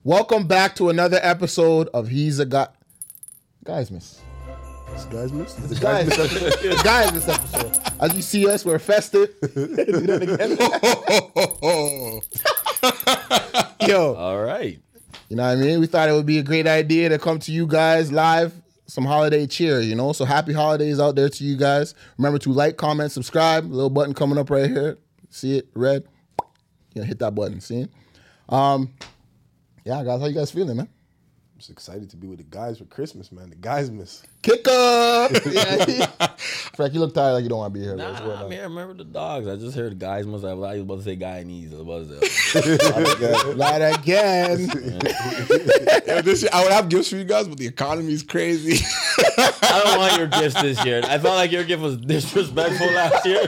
Welcome back to another episode of He's a Guy. Guys miss. This guy's miss? The guys miss. Guys miss episode. As you see us, we're festive. Do that again. Yo. All right. You know what I mean? We thought it would be a great idea to come to you guys live. Some holiday cheer, you know? So happy holidays out there to you guys. Remember to like, comment, subscribe. Little button coming up right here. See it? Red. Yeah, hit that button. See it? Yeah, guys, how you guys feeling, man? I'm just excited to be with the guys for Christmas, man. The guys miss. Kick up! Yeah. Frank, you look tired like you don't want to be here. Nah, I mean, I remember the dogs. I just heard guys must have. I was about to say Guyanese. I was about to say. Not again. I would have gifts for you guys, but the economy is crazy. I don't want your gifts this year. I felt like your gift was disrespectful last year.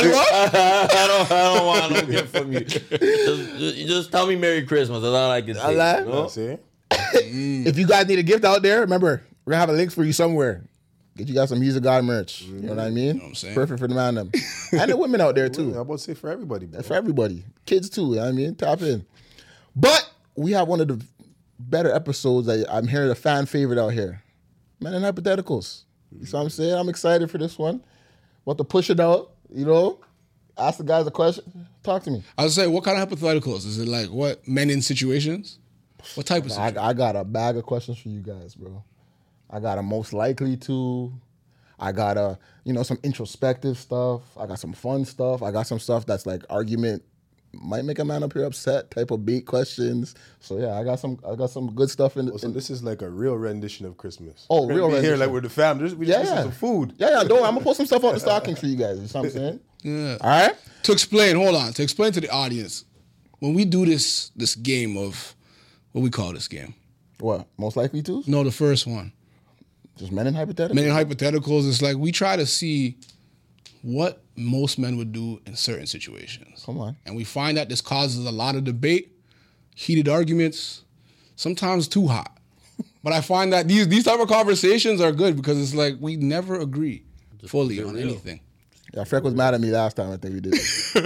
I don't want no gift from you. Just tell me Merry Christmas. That's all I can say. Like, you know? See? If you guys need a gift out there, remember, we're going to have a link for you somewhere. Get you guys some He's a God merch. You know what I mean? You know what I'm saying? Perfect for the man them. And the women out there, too. I'm about to say for everybody, bro. That's for everybody. Kids, too. You know what I mean? Tap in. But we have one of the better episodes. I'm hearing a fan favorite out here. Men and Hypotheticals. You see what I'm saying? I'm excited for this one. Want to push it out, you know? Ask the guys a question. Talk to me. I was say, what kind of hypotheticals? Is it like what? Men in situations? What type of situation? I got a bag of questions for you guys, bro. I got a most likely to. I got a, some introspective stuff. I got some fun stuff. I got some stuff that's like argument might make a man up here upset type of bait questions. So yeah, I got some good stuff in. So this is like a real rendition of Christmas. Oh, real rendition. Here, like we're the family. We just some food. Yeah. Don't worry. I'm gonna put some stuff out the stocking for you guys. You know what I'm saying? Yeah. All right. To explain to the audience, when we do this game of, what we call this game? What? Most likely to? No, the first one. Just men in hypotheticals? Men in hypotheticals, it's like we try to see what most men would do in certain situations. Come on. And we find that this causes a lot of debate, heated arguments, sometimes too hot. But I find that these type of conversations are good because it's like we never agree fully on anything. Yeah, Freck was mad at me last time. I think we did.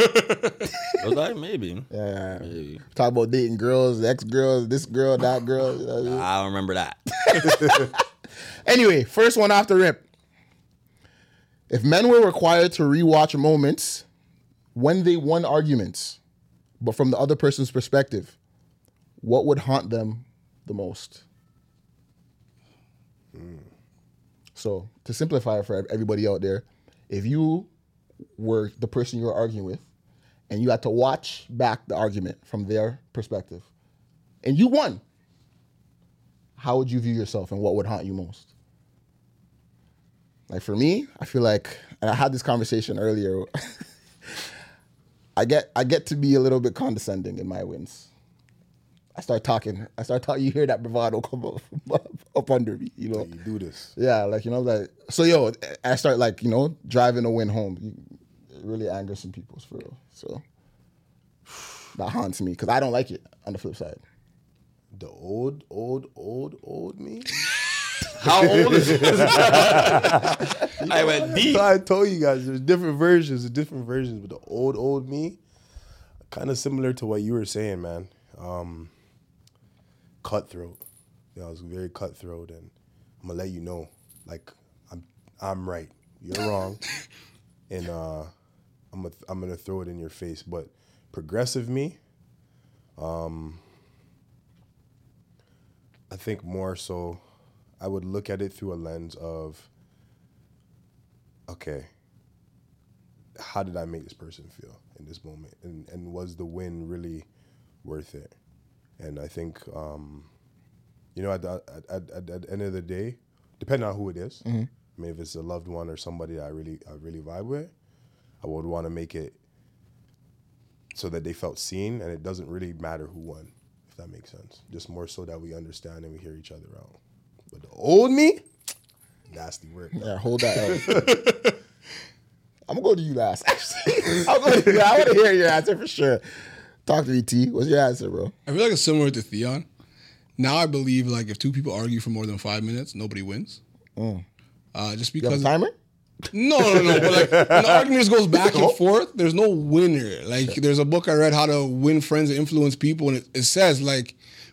Was I? Maybe. Yeah. Maybe. Talk about dating girls, ex-girls, this girl, that girl. You know what I mean? I don't remember that. Anyway, first one off the rip. If men were required to rewatch moments when they won arguments, but from the other person's perspective, what would haunt them the most? So, to simplify it for everybody out there, if you were the person you were arguing with, and you had to watch back the argument from their perspective, and you won, how would you view yourself and what would haunt you most? Like for me, I feel like, and I had this conversation earlier, I get to be a little bit condescending in my wins. I start talking, you hear that bravado come up under me, you know? Like you do this. Yeah, so I start driving a win home. It really angers some people for real. So that haunts me because I don't like it on the flip side. The old me? How old is this? I went deep. So I told you guys there's different versions, but the old me, kind of similar to what you were saying, man. Cutthroat. I was very cutthroat, and I'm gonna let you know, like I'm right, you're wrong, and I'm gonna throw it in your face. But progressive me, I think more so, I would look at it through a lens of, okay, how did I make this person feel in this moment, and was the win really worth it? And I think, at the end of the day, depending on who it is, I mean, if it's a loved one or somebody that I really vibe with, I would want to make it so that they felt seen, and it doesn't really matter who won, if that makes sense. Just more so that we understand and we hear each other out. But the old me, nasty work. Yeah, hold that out. I'm going to go to you last, actually. I want to hear your answer for sure. Talk to me, T. What's your answer, bro? I feel like it's similar to Theon. Now I believe like if two people argue for more than 5 minutes, nobody wins. Just because You have a timer? No. But like when the argument goes back and forth, there's no winner. Like there's a book I read, How to Win Friends and Influence People, and it says like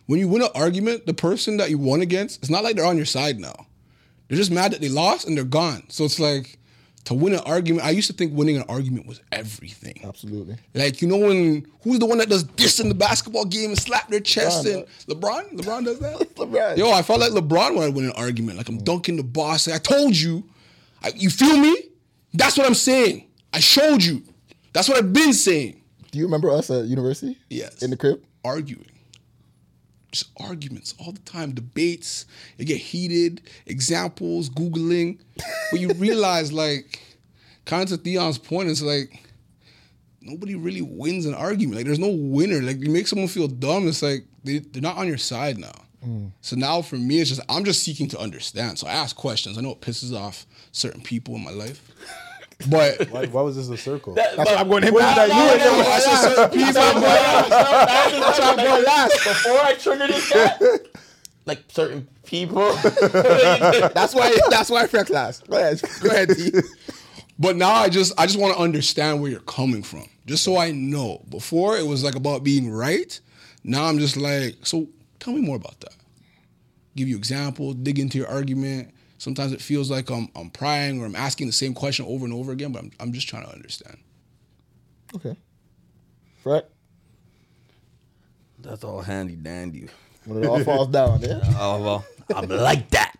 when you win an argument, the person that you won against, it's not like they're on your side now. They're just mad that they lost and they're gone. So it's like, to win an argument, I used to think winning an argument was everything. Absolutely. Like, you know, when who's the one that does this in the basketball game and slap their chest? LeBron, and LeBron does that? LeBron. Yo, I felt like LeBron when I win an argument. Like, I'm dunking the boss. Like, I told you. You feel me? That's what I'm saying. I showed you. That's what I've been saying. Do you remember us at university? Yes. In the crib? Arguing. Just arguments all the time. Debates. It get heated. Examples. Googling. But you realize, like, kind of to Theon's point, it's like, nobody really wins an argument. Like, there's no winner. Like, you make someone feel dumb, it's like, they're not on your side now. So now for me, it's just, I'm just seeking to understand. So I ask questions. I know it pisses off certain people in my life. But Why was this a circle? That's why I'm going to him. I said certain people. That's why I'm going last. Before I trigger this guy, like certain people. That's why Frex last. Go ahead, T. But now I just want to understand where you're coming from. Just so I know. Before it was like about being right. Now I'm just like, so tell me more about that. Give you examples, dig into your argument. Sometimes it feels like I'm prying or I'm asking the same question over and over again, but I'm just trying to understand. Okay. Freck, That's all handy dandy. when it all falls down, yeah? Oh, well, I'm like that.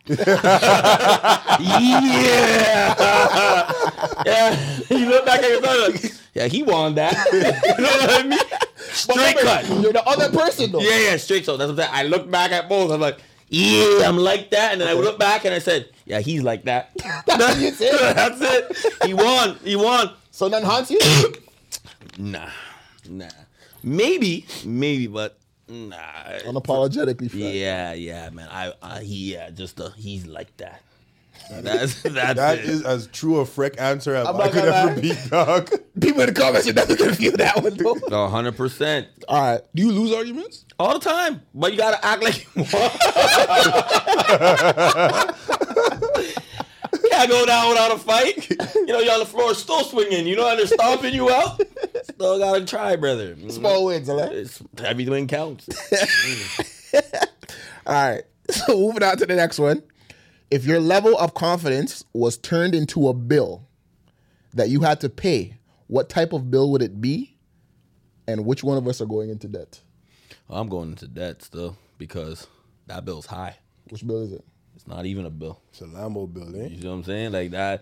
Yeah. You look back at your brother like, yeah, he won that. You know what I mean? Straight cut. You're the other person, though. Yeah, straight. So that's what I'm saying. I look back at both. I'm like, yeah, I'm like that. And then I look back and I said, yeah, he's like that. That's it. That's it. He won. So then Hans, you? Nah. Maybe, but nah. Unapologetically, Freck. Yeah, man. He's like that. That's That it. is as true a Freck answer as I'm I not could gonna ever lie. be, dog. People in the comments are never going to feel that one, though. 100%. All right. Do you lose arguments? All the time. But you gotta act like you won. Can't go down without a fight. You know, you're on the floor still swinging. You know, and they're stomping you out. Still gotta try, brother. Small wins, all right? Every win counts. All right. So moving on to the next one. If your level of confidence was turned into a bill that you had to pay, what type of bill would it be? And which one of us are going into debt? I'm going into debt still because that bill's high. Which bill is it? It's not even a bill. It's a Lambo bill, eh? You see what I'm saying? Like that.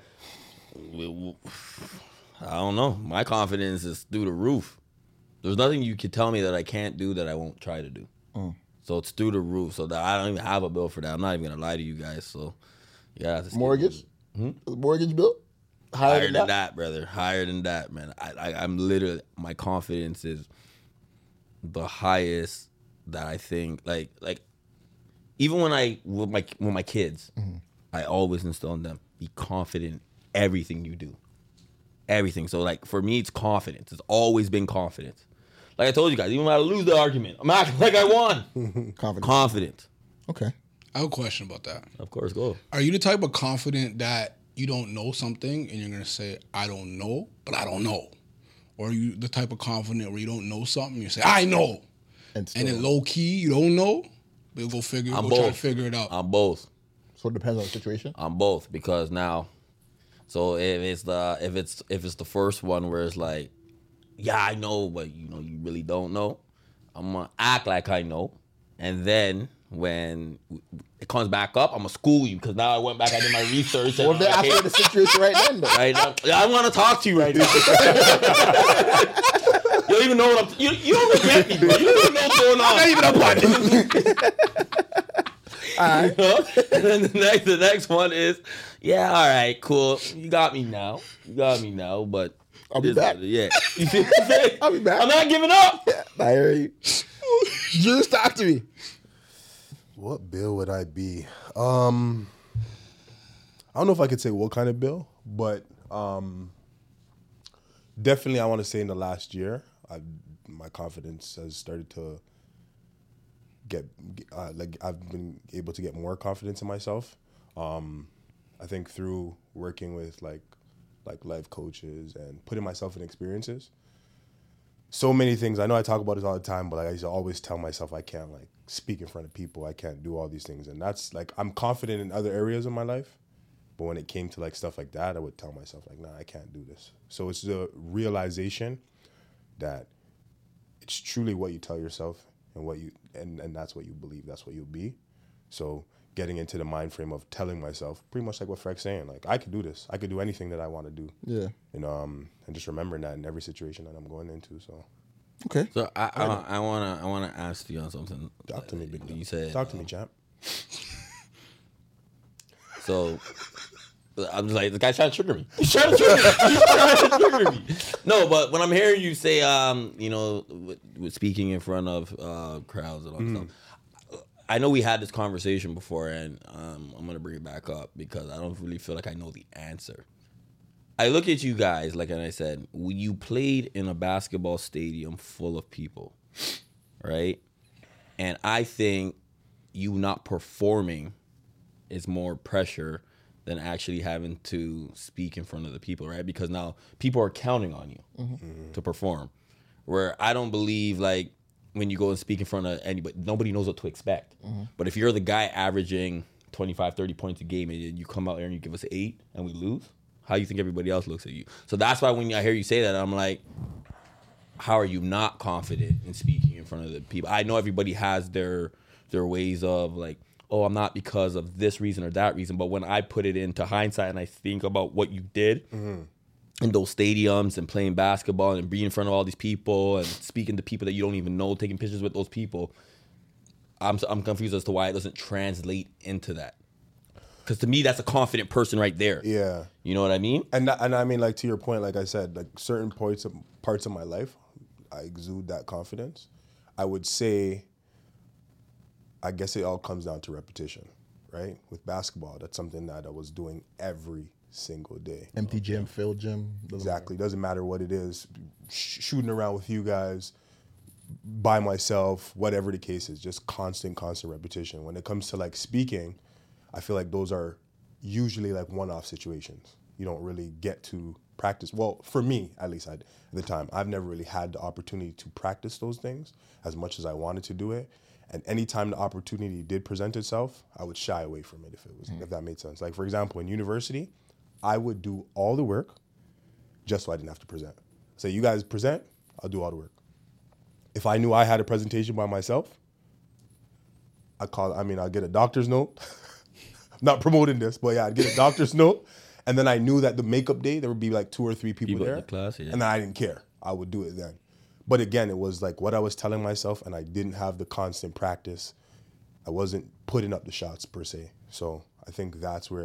I don't know. My confidence is through the roof. There's nothing you can tell me that I can't do that I won't try to do. So it's through the roof. So that I don't even have a bill for that. I'm not even gonna lie to you guys. So yeah, Mortgage? Mortgage bill? higher than that, brother. Higher than that, man. I'm literally, my confidence is the highest that I think. Like even when with my kids, I always instill in them, be confident in everything you do. Everything. So like for me, it's confidence. It's always been confidence. Like I told you guys, even when I lose the argument, I'm acting like I won. Confident. Okay. I have a question about that. Of course, go. Are you the type of confident that you don't know something and you're going to say, I don't know, but I don't know? Or are you the type of confident where you don't know something and you say, I know? And then low key, you don't know, but you'll go try to figure it out. I'm both. So it depends on the situation? I'm both, because now, so if it's the first one where it's like, yeah, I know, but you really don't know, I'm gonna act like I know, and then when it comes back up, I'm gonna school you, because now I went back, I did my research. Or if they're after the situation right then, though. Right now, I want to talk to you right now. You don't even know what you don't even get me, bro. You don't even know what's going on. I'm not even up on it. All right. And then the next one is, yeah, all right, cool. You got me now, but I'll be back. Yeah. You see what I'm saying? I'll be back. I'm not giving up. I hear you. Juice, talk to me. What bill would I be? I don't know if I could say what kind of bill, but definitely I want to say in the last year, my confidence has started to get I've been able to get more confidence in myself. I think through working with like life coaches and putting myself in experiences. So many things. I know I talk about this all the time, but I used to always tell myself I can't speak in front of people. I can't do all these things. And that's like, I'm confident in other areas of my life. But when it came to like stuff like that, I would tell myself like, nah, I can't do this. So it's the realization that it's truly what you tell yourself and what you, and that's what you believe, that's what you'll be. So getting into the mind frame of telling myself, pretty much like what Frek's saying, like I could do this. I could do anything that I want to do. Yeah. And just remembering that in every situation that I'm going into. So Okay. So I wanna ask you on something. talk to me, big dog. You said Talk to me, champ. so. I'm just like, the guy's trying to trigger me. He's trying to trigger me. No, but when I'm hearing you say, you know, with speaking in front of crowds and all that stuff, I know we had this conversation before, and I'm going to bring it back up because I don't really feel like I know the answer. I look at you guys, like I said, you played in a basketball stadium full of people, right? And I think you not performing is more pressure than actually having to speak in front of the people, right? Because now people are counting on you to perform. Where I don't believe, like, when you go and speak in front of anybody, nobody knows what to expect. But if you're the guy averaging 25, 30 points a game and you come out there and you give us 8 and we lose, how do you think everybody else looks at you? So that's why when I hear you say that, I'm like, how are you not confident in speaking in front of the people? I know everybody has their ways of, like, oh, I'm not because of this reason or that reason. But when I put it into hindsight and I think about what you did in those stadiums and playing basketball and being in front of all these people and speaking to people that you don't even know, taking pictures with those people, I'm confused as to why it doesn't translate into that. Because to me, that's a confident person right there. Yeah. You know what I mean? And I mean, like, to your point, like I said, like certain parts of my life, I exude that confidence. I would say, I guess it all comes down to repetition, right? With basketball, that's something that I was doing every single day. Empty gym, filled gym. Exactly. Doesn't matter what it is. Shooting around with you guys, by myself, whatever the case is, just constant repetition. When it comes to like speaking, I feel like those are usually like one-off situations. You don't really get to practice. Well, for me, at least at the time, I've never really had the opportunity to practice those things as much as I wanted to do it. And anytime the opportunity did present itself, I would shy away from it if that made sense. Like, for example, in university, I would do all the work just so I didn't have to present. Say, you guys present, I'll do all the work. If I knew I had a presentation by myself, I'll get a doctor's note. I'm not promoting this, but yeah, I'd get a doctor's note. And then I knew that the makeup day, there would be like 2 or 3 people there. In the class, yeah. And then I didn't care. I would do it then. But again, it was like what I was telling myself, and I didn't have the constant practice. I wasn't putting up the shots per se. So I think that's where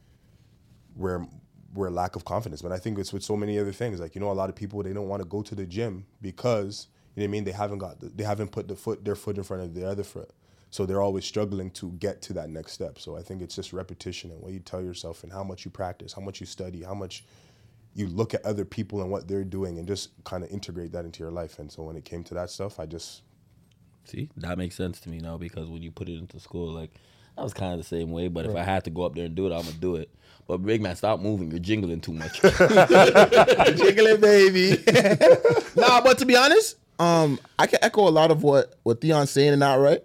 lack of confidence. But I think it's with so many other things. Like, you know, a lot of people, they don't want to go to the gym because, you know what I mean, they haven't put their foot in front of the other foot. So they're always struggling to get to that next step. So I think it's just repetition and what you tell yourself and how much you practice, how much you study, how much you look at other people and what they're doing and just kind of integrate that into your life. And so when it came to that stuff, I just... See, that makes sense to me now because when you put it into school, like, I was kind of the same way. But if I had to go up there and do it, I'm going to do it. But big man, stop moving. You're jingling too much. Jiggling, baby. Nah, but to be honest, I can echo a lot of what Theon's saying and that, right?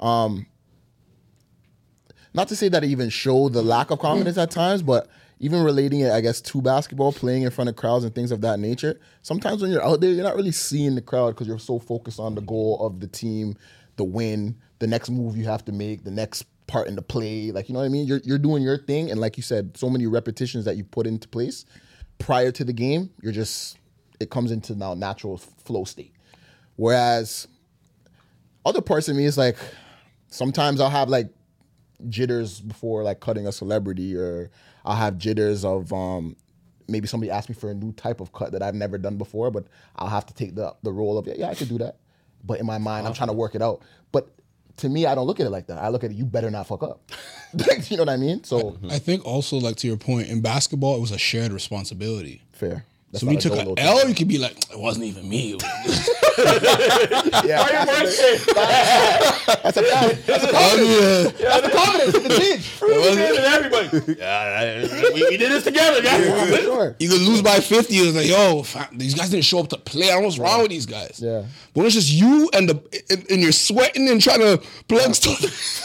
Not to say that it even showed the lack of confidence at times, but even relating it, I guess, to basketball, playing in front of crowds and things of that nature, sometimes when you're out there, you're not really seeing the crowd because you're so focused on the goal of the team, the win, the next move you have to make, the next part in the play. Like, you know what I mean? You're doing your thing. And like you said, so many repetitions that you put into place prior to the game, it comes into now natural flow state. Whereas other parts of me is like, sometimes I'll have like jitters before like cutting a celebrity, or I'll have jitters of maybe somebody asked me for a new type of cut that I've never done before, but I'll have to take the role of, yeah, I could do that. But in my mind, I'm trying to work it out. But to me, I don't look at it like that. I look at it, you better not fuck up. You know what I mean? So I think also, like, to your point, in basketball, it was a shared responsibility. Fair. That's So we not a took dolo an thing. L, you could be like, it wasn't even me. Yeah, Why your birthday? that's a fact. That's a confidence. That's the confidence. It's the change. Everybody. Yeah, we did this together, guys. For sure. You could lose by 50. It's like, yo, fam, these guys didn't show up to play. I don't know what's wrong with these guys. Yeah. But when it's just you and you're sweating and trying to plug stuff.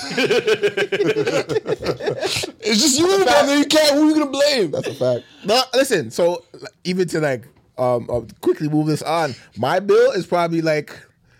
It's just you, brother. You can't. Who are you gonna blame? That's a fact. No, listen. So even to like quickly move this on, my bill is probably like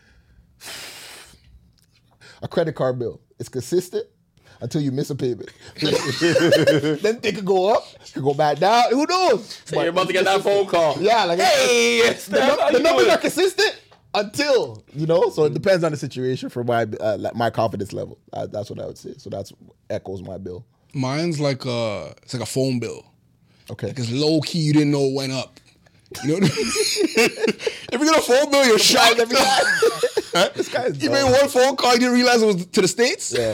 a credit card bill. It's consistent until you miss a payment. Then it could go up, it could go back down. Who knows? So you're about to get that phone call. Yeah, like Hey, the numbers are consistent until so it depends on the situation for my confidence level. That's what I would say. So that's echoes my bill. Mine's like it's like a phone bill. Okay. Like it's low key, you didn't know it went up. You know what I mean? If you get a phone bill, you're shocked every time. This guy's You dumb. made one phone call, you didn't realize it was to the States? Yeah.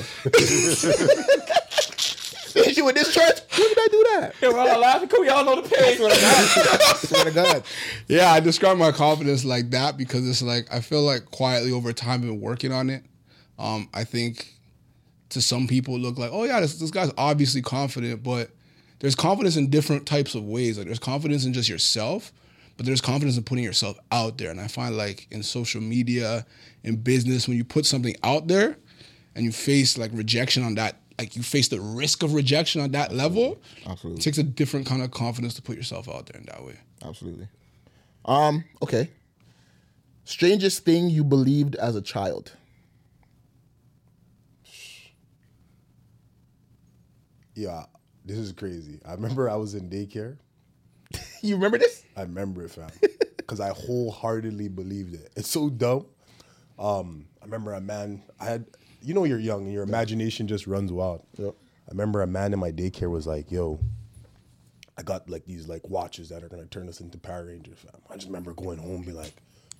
The issue with this church, when did I do that? Yeah, we're all laughing because we all know the pay. Swear to God. Yeah, I describe my confidence like that because it's like I feel like quietly over time I've been working on it. I think to some people it look like, oh yeah, this guy's obviously confident, but there's confidence in different types of ways. Like there's confidence in just yourself, but there's confidence in putting yourself out there. And I find like in social media, in business, when you put something out there and you face like rejection on that, like you face the risk of rejection on that level, Absolutely. it takes a different kind of confidence to put yourself out there in that way. Absolutely. Okay. Strangest thing you believed as a child. Yeah, this is crazy. I remember I was in daycare. You remember this? I remember it, fam, because I wholeheartedly believed it. It's so dumb. I remember a man. You're young and your imagination just runs wild. Yep. I remember a man in my daycare was like, "Yo, I got like these like watches that are gonna turn us into Power Rangers, fam." I just remember going home and be like,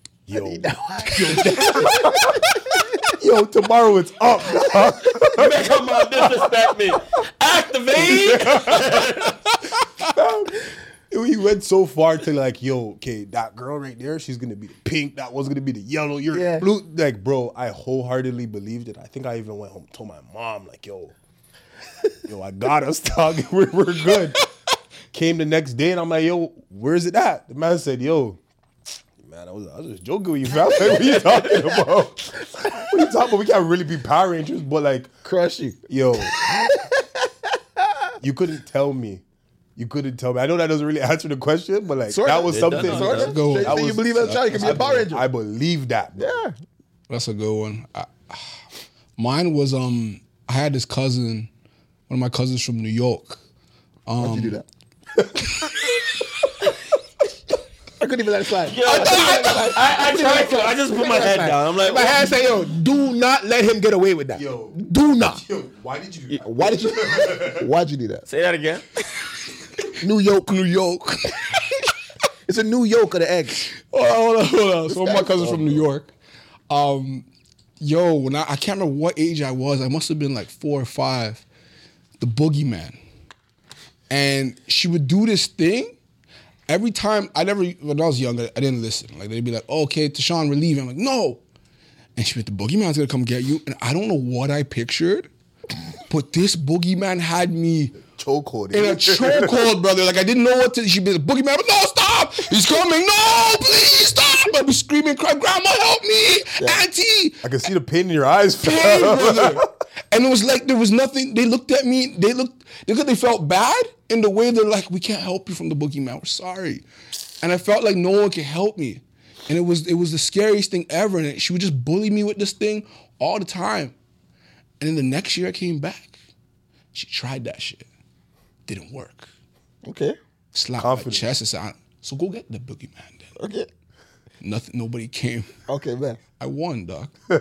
"Yo, tomorrow it's up." Come on, disrespect me. Activate. He went so far to like, yo, okay, that girl right there, she's gonna be the pink, that one's gonna be the yellow, you're blue. Like, bro, I wholeheartedly believed it. I think I even went home and told my mom, like, yo, I got us, dog. We're good. Came the next day and I'm like, yo, where's it at? The man said, yo, man, I was just joking with you, fam. Like, what are you talking about? What are you talking about? We can't really be Power Rangers, but like, Crush you. yo, you couldn't tell me. I know that doesn't really answer the question, but like that was something. Let's go. Strangest thing you believe as a child, you can be a Power Ranger. I believe that. Bro. Yeah. That's a good one. Mine was I had this cousin, one of my cousins from New York. How'd you do that? I couldn't even let it slide. I tried to. I just put my head down. I'm like, My hand say, yo, do not let him get away with that. Yo. Do not. Yo, why did you do that? Why'd you do that? say that again. New York. It's a New York of the egg. Hold on. So one of my cousins from New York. When I can't remember what age I was. I must have been like 4 or 5. The boogeyman. And she would do this thing. Every time, when I was younger, I didn't listen. Like, they'd be like, oh, okay, Tashawn, we're leaving. I'm like, no. And she'd be like, the boogeyman's gonna come get you. And I don't know what I pictured, but this boogeyman had me Chokehold. in a chokehold, brother. Like, I didn't know what to, she'd be like, boogeyman, no, stop! He's coming, no, please, stop! I'd be screaming, crying, grandma, help me! Auntie! I can see the pain in your eyes, fam. Pain, brother. And it was like, there was nothing, they looked at me, they felt bad in the way they're like, we can't help you from the boogeyman, we're sorry. And I felt like no one could help me. And it was the scariest thing ever. And she would just bully me with this thing all the time. And then the next year I came back. She tried that shit. Didn't work. Okay. Slapped Confident. my chest and said, so go get the boogeyman then. Okay. Nobody came. Okay, man. I won, doc. But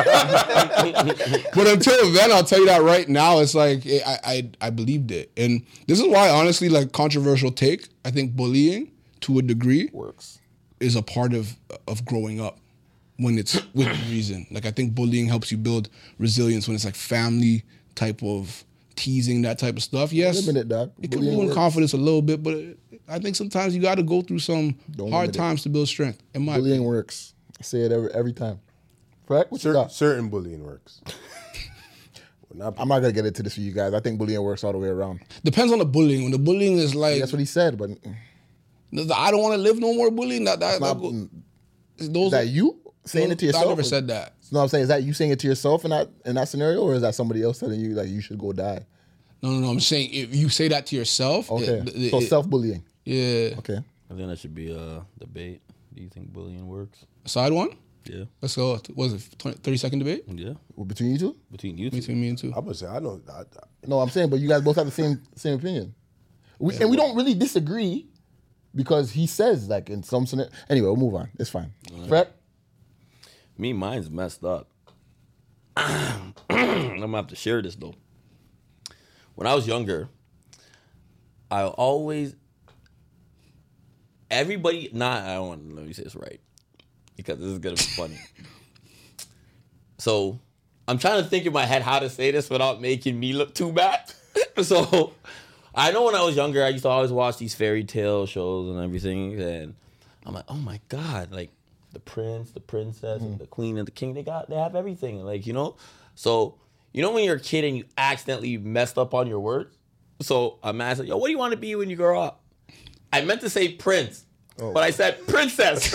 until then, I'll tell you that right now, it's like I believed it. And this is why, honestly, like controversial take, I think bullying to a degree Works. is a part of growing up when it's with reason. Like I think bullying helps you build resilience when it's like family type of teasing, that type of stuff. Yes, Limit it, doc. it can Bullying ruin works. confidence a little bit, but I think sometimes you got to go through some Don't hard limit it. times to build strength. In my Bullying opinion. works. I say it every time. Correct? What you got? Certain bullying works. I'm not gonna get into this for you guys. I think bullying works all the way around. Depends on the bullying. When the bullying is like, That's what he said, but I don't want to live no more bullying. is that you saying it to yourself? I never said that. No, I'm saying, is that you saying it to yourself in that scenario, or is that somebody else telling you like you should go die? No. I'm saying if you say that to yourself, Okay, so self-bullying. Yeah. Okay. I think that should be a debate. Do you think bullying works? Side one. Yeah. Let's go. What was it 30-second debate? Yeah. Well, between you two? Between you two. Between me and two. I'm gonna say I know. No, I'm saying, but you guys both have the same opinion. And we don't really disagree because he says like in some scenario. Anyway, we'll move on. It's fine. Fred? Me, mine's messed up. I'm gonna have to share this though. When I was younger, I always let me say this right, because this is gonna be funny. So I'm trying to think in my head how to say this without making me look too bad. So I know when I was younger, I used to always watch these fairy tale shows and everything, and I'm like, oh my God, like the prince, the princess, and the queen and the king, they have everything. Like, So, when you're a kid and you accidentally messed up on your words? So a man said, yo, what do you want to be when you grow up? I meant to say prince, but I said princess.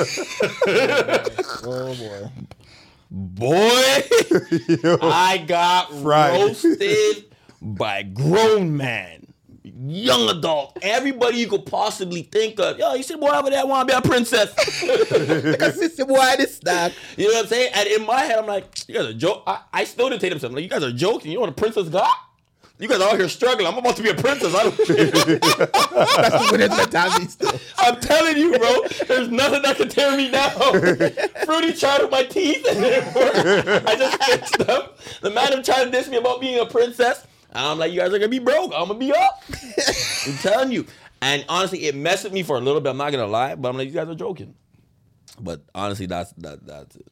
Oh boy. Boy, I got roasted by grown man, young adult, everybody you could possibly think of. Yo, you see boy over there want to be a princess. Because this boy this dog. You know what I'm saying? And in my head, I'm like, you guys are joking. I still didn't take them something. Like, you guys are joking. You know what a princess got? You guys are out here struggling. I'm about to be a princess. I don't care. That's what it's mentality still. I'm telling you, bro. There's nothing that can tear me down. Fruity tried with my teeth and it didn't work. I just fixed them. The madam tried to diss me about being a princess. And I'm like, you guys are gonna be broke. I'm gonna be up. I'm telling you. And honestly, it messed with me for a little bit. I'm not gonna lie, but I'm like, you guys are joking. But honestly, that's it.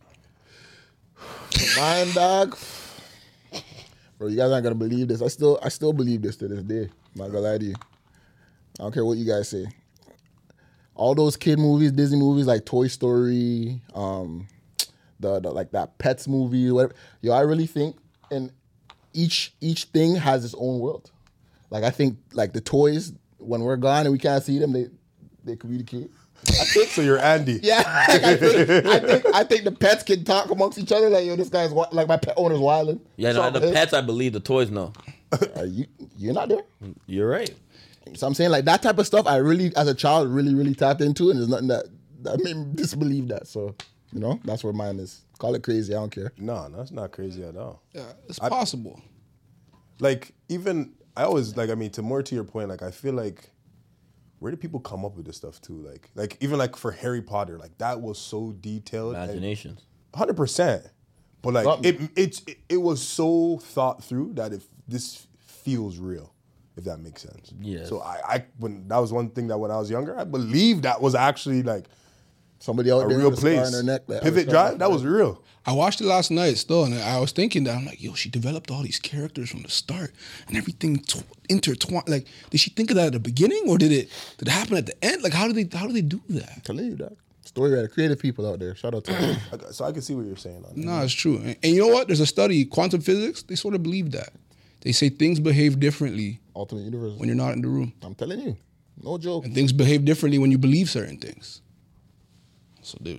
Mine, dog. Bro, you guys aren't gonna believe this. I still believe this to this day. I'm not gonna lie to you. I don't care what you guys say. All those kid movies, Disney movies like Toy Story, the like that Pets movie, whatever. Yo, I really think and each thing has its own world. Like I think like the toys, when we're gone and we can't see them, they communicate. I think so. You're Andy. Yeah, I think the pets can talk amongst each other. Like, yo, this guy's like my pet owner's wilding. Yeah, no, the pets, I believe. The toys, no. You're not there. You're right. So I'm saying like that type of stuff. I really, as a child, really tapped into, and there's nothing that made me disbelieve that. So that's where mine is. Call it crazy. I don't care. No, that's not crazy at all. Yeah, it's possible. Like even I always like. I mean, to your point, like I feel like. Where did people come up with this stuff too? Like even like for Harry Potter, like that was so detailed. Imagination. 100%. But like it was so thought through that if this feels real, if that makes sense. Yeah. So I when that was one thing that when I was younger, I believed that was actually like somebody out a there real with a scar place. in their neck. Pivot Drive, that was real. I watched it last night still, and I was thinking that I'm like, yo, she developed all these characters from the start, and everything intertwined. Like, did she think of that at the beginning, or did it happen at the end? Like, how do they do that? I'm telling you that story writer, creative people out there. Shout out to them. So I can see what you're saying on that. No, it's true. And you know what? There's a study, quantum physics. They sort of believe that. They say things behave differently Alternate universe. when you're not in the room, I'm telling you, no joke. and things behave differently when you believe certain things. So, dude.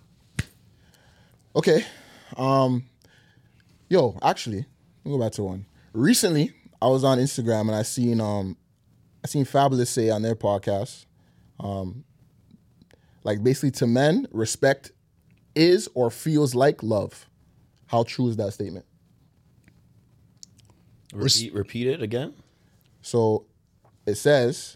Okay. Yo, actually, let me go back to one. Recently, I was on Instagram and I seen Fabulous say on their podcast, like basically to men, respect is or feels like love. How true is that statement? Repeat it again. So it says,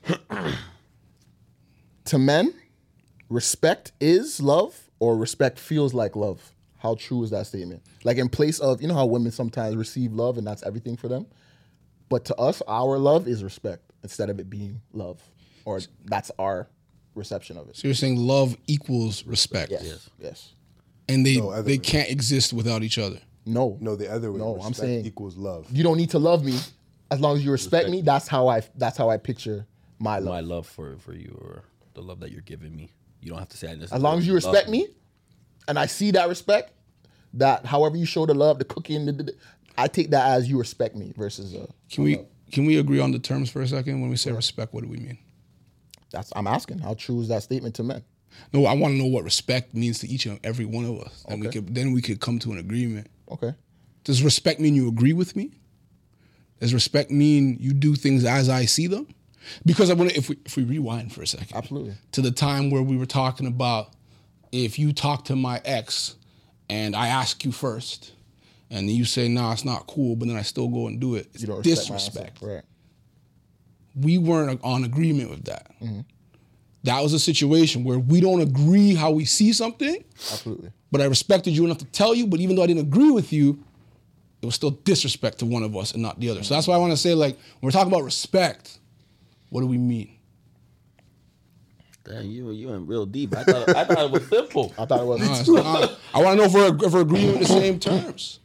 to men, respect is love or respect feels like love. How true is that statement? Like in place of, you know how women sometimes receive love and that's everything for them? But to us, our love is respect instead of it being love. Or that's our reception of it. So you're saying love equals respect. Yes. And they can't exist without each other. No, the other way. No, Respect I'm saying equals love. You don't need to love me as long as you respect me. That's how I picture my love. My love for you, or the love that you're giving me. You don't have to say I As long as you respect me, and I see that respect, that however you show the love, the cooking, I take that as you respect me versus. Can we agree on the terms for a second? When we say respect, what do we mean? I'm asking. How true is that statement to men? No, I want to know what respect means to each and every one of us. And then we could come to an agreement. Okay. Does respect mean you agree with me? Does respect mean you do things as I see them? Because I want to, if we rewind for a second. Absolutely. To the time where we were talking about if you talk to my ex and I ask you first and then you say, nah, it's not cool, but then I still go and do it. It's You don't disrespect. Right. We weren't on agreement with that. Mm-hmm. That was a situation where we don't agree how we see something. Absolutely. But I respected you enough to tell you, but even though I didn't agree with you, it was still disrespect to one of us and not the other. So that's why I want to say, like, when we're talking about respect, what do we mean? Damn, you went real deep. I thought it was simple. I thought it was. No, it's not. I want to know if we're agreeing with the same terms.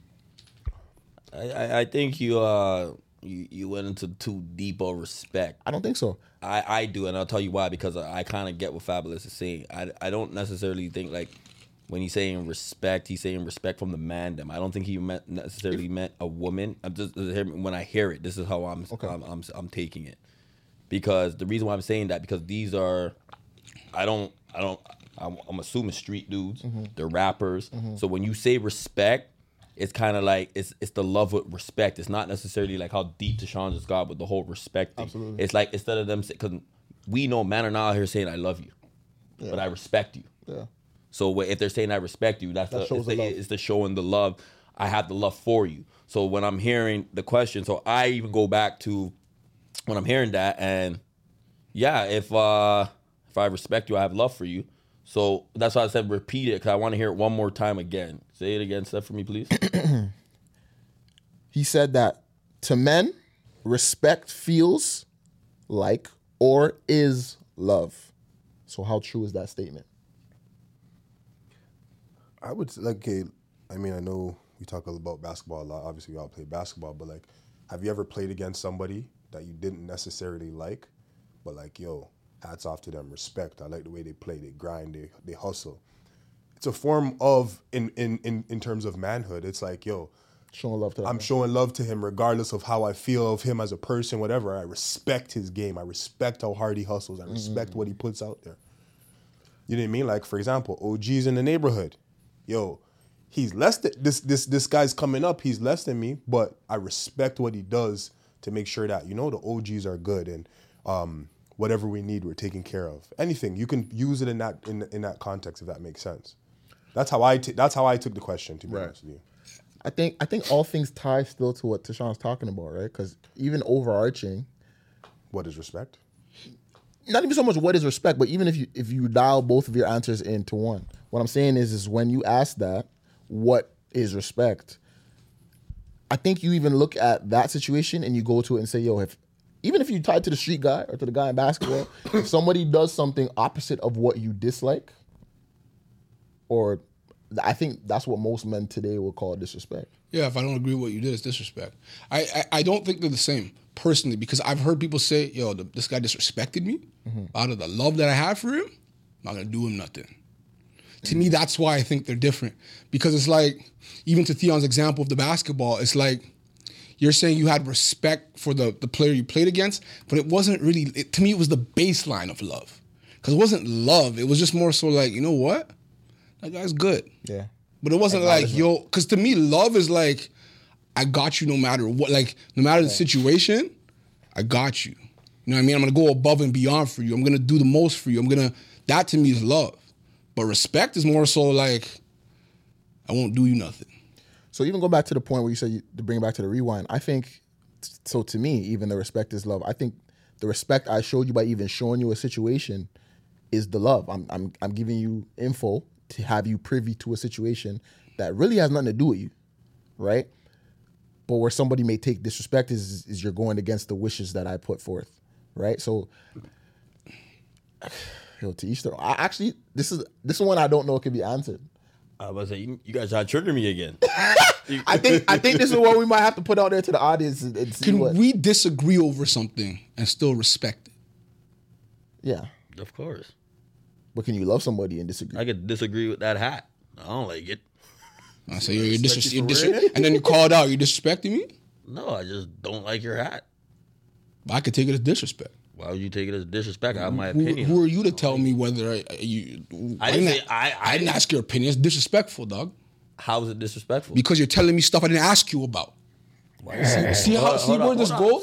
I think you went into too deep of respect. I don't think so. I do, and I'll tell you why, because I kind of get what Fabulous is saying. I don't necessarily think, like, when he's saying respect from the mandem. I don't think he necessarily meant a woman. I'm just, when I hear it, this is how I'm taking it. Because the reason why I'm saying that, because these are, I'm assuming street dudes, they're rappers. So when you say respect, it's kind of like, it's the love with respect. It's not necessarily like how deep Tashawn just got with the whole respect thing. Absolutely. It's like, instead of them, because we know men are not out here saying I love you, but I respect you. Yeah. So if they're saying I respect you, it's the showing the love. I have the love for you. So when I'm hearing the question, so I even go back to when I'm hearing that, and yeah, if I respect you, I have love for you. So that's why I said repeat it, because I want to hear it one more time again. Say it again, Steph, for me, please. He said that to men, respect feels like or is love. So how true is that statement? I would like, okay, I mean, I know we talk about basketball a lot. Obviously, we all play basketball, but like, have you ever played against somebody that you didn't necessarily like, but like, yo, hats off to them, respect. I like the way they play, they grind, they hustle. It's a form of, in terms of manhood, it's like, yo, Showing love to I'm showing love to him regardless of how I feel of him as a person, whatever. I respect his game. I respect how hard he hustles. I respect what he puts out there. You know what I mean? Like, for example, OGs in the neighborhood. Yo, he's less than this guy's coming up. He's less than me, but I respect what he does to make sure that, you know, the OGs are good, and whatever we need, we're taking care of. Anything you can use it in that context, if that makes sense. That's how I took the question, to be honest with you. I think all things tie still to what Tashawn's talking about, right? Because even overarching, what is respect? Not even so much what is respect, but even if you dial both of your answers into one, what I'm saying is when you ask that, what is respect? I think you even look at that situation and you go to it and say, yo, even if you tie it to the street guy or to the guy in basketball, if somebody does something opposite of what you dislike, or I think that's what most men today will call disrespect. Yeah, if I don't agree with what you did, it's disrespect. I don't think they're the same, personally, because I've heard people say, yo, this guy disrespected me. Out of the love that I have for him, I'm not going to do him nothing. To me, that's why I think they're different. Because it's like, even to Theon's example of the basketball, it's like, you're saying you had respect for the player you played against, but it wasn't really, to me, it was the baseline of love. Because it wasn't love. It was just more so like, you know what? That guy's good. Yeah. But it wasn't like, yo, because to me, love is like, I got you no matter what. Like, no matter the situation, I got you. You know what I mean? I'm going to go above and beyond for you. I'm going to do the most for you. That to me is love. But respect is more so like, I won't do you nothing. So even go back to the point where you said to bring it back to the rewind, I think, so to me, even the respect is love. I think the respect I showed you by even showing you a situation is the love. I'm giving you info to have you privy to a situation that really has nothing to do with you, right? But where somebody may take disrespect is you're going against the wishes that I put forth, right? So, yo, to each their own. Actually, this is one I don't know can be answered. I was say, you guys trying to trigger me again. I think this is what we might have to put out there to the audience and see Can we disagree over something and still respect it? Yeah. Of course. But can you love somebody and disagree? I could disagree with that hat. I don't like it. I say you're Disrespect and then you call it out. You're disrespecting me. No, I just don't like your hat. I could take it as disrespect. Why would you take it as disrespect? I have my Who opinion. are you to tell me whether you? I didn't say I didn't ask your opinion. It's disrespectful, dog. How is it disrespectful? Because you're telling me stuff I didn't ask you about. See where this goes?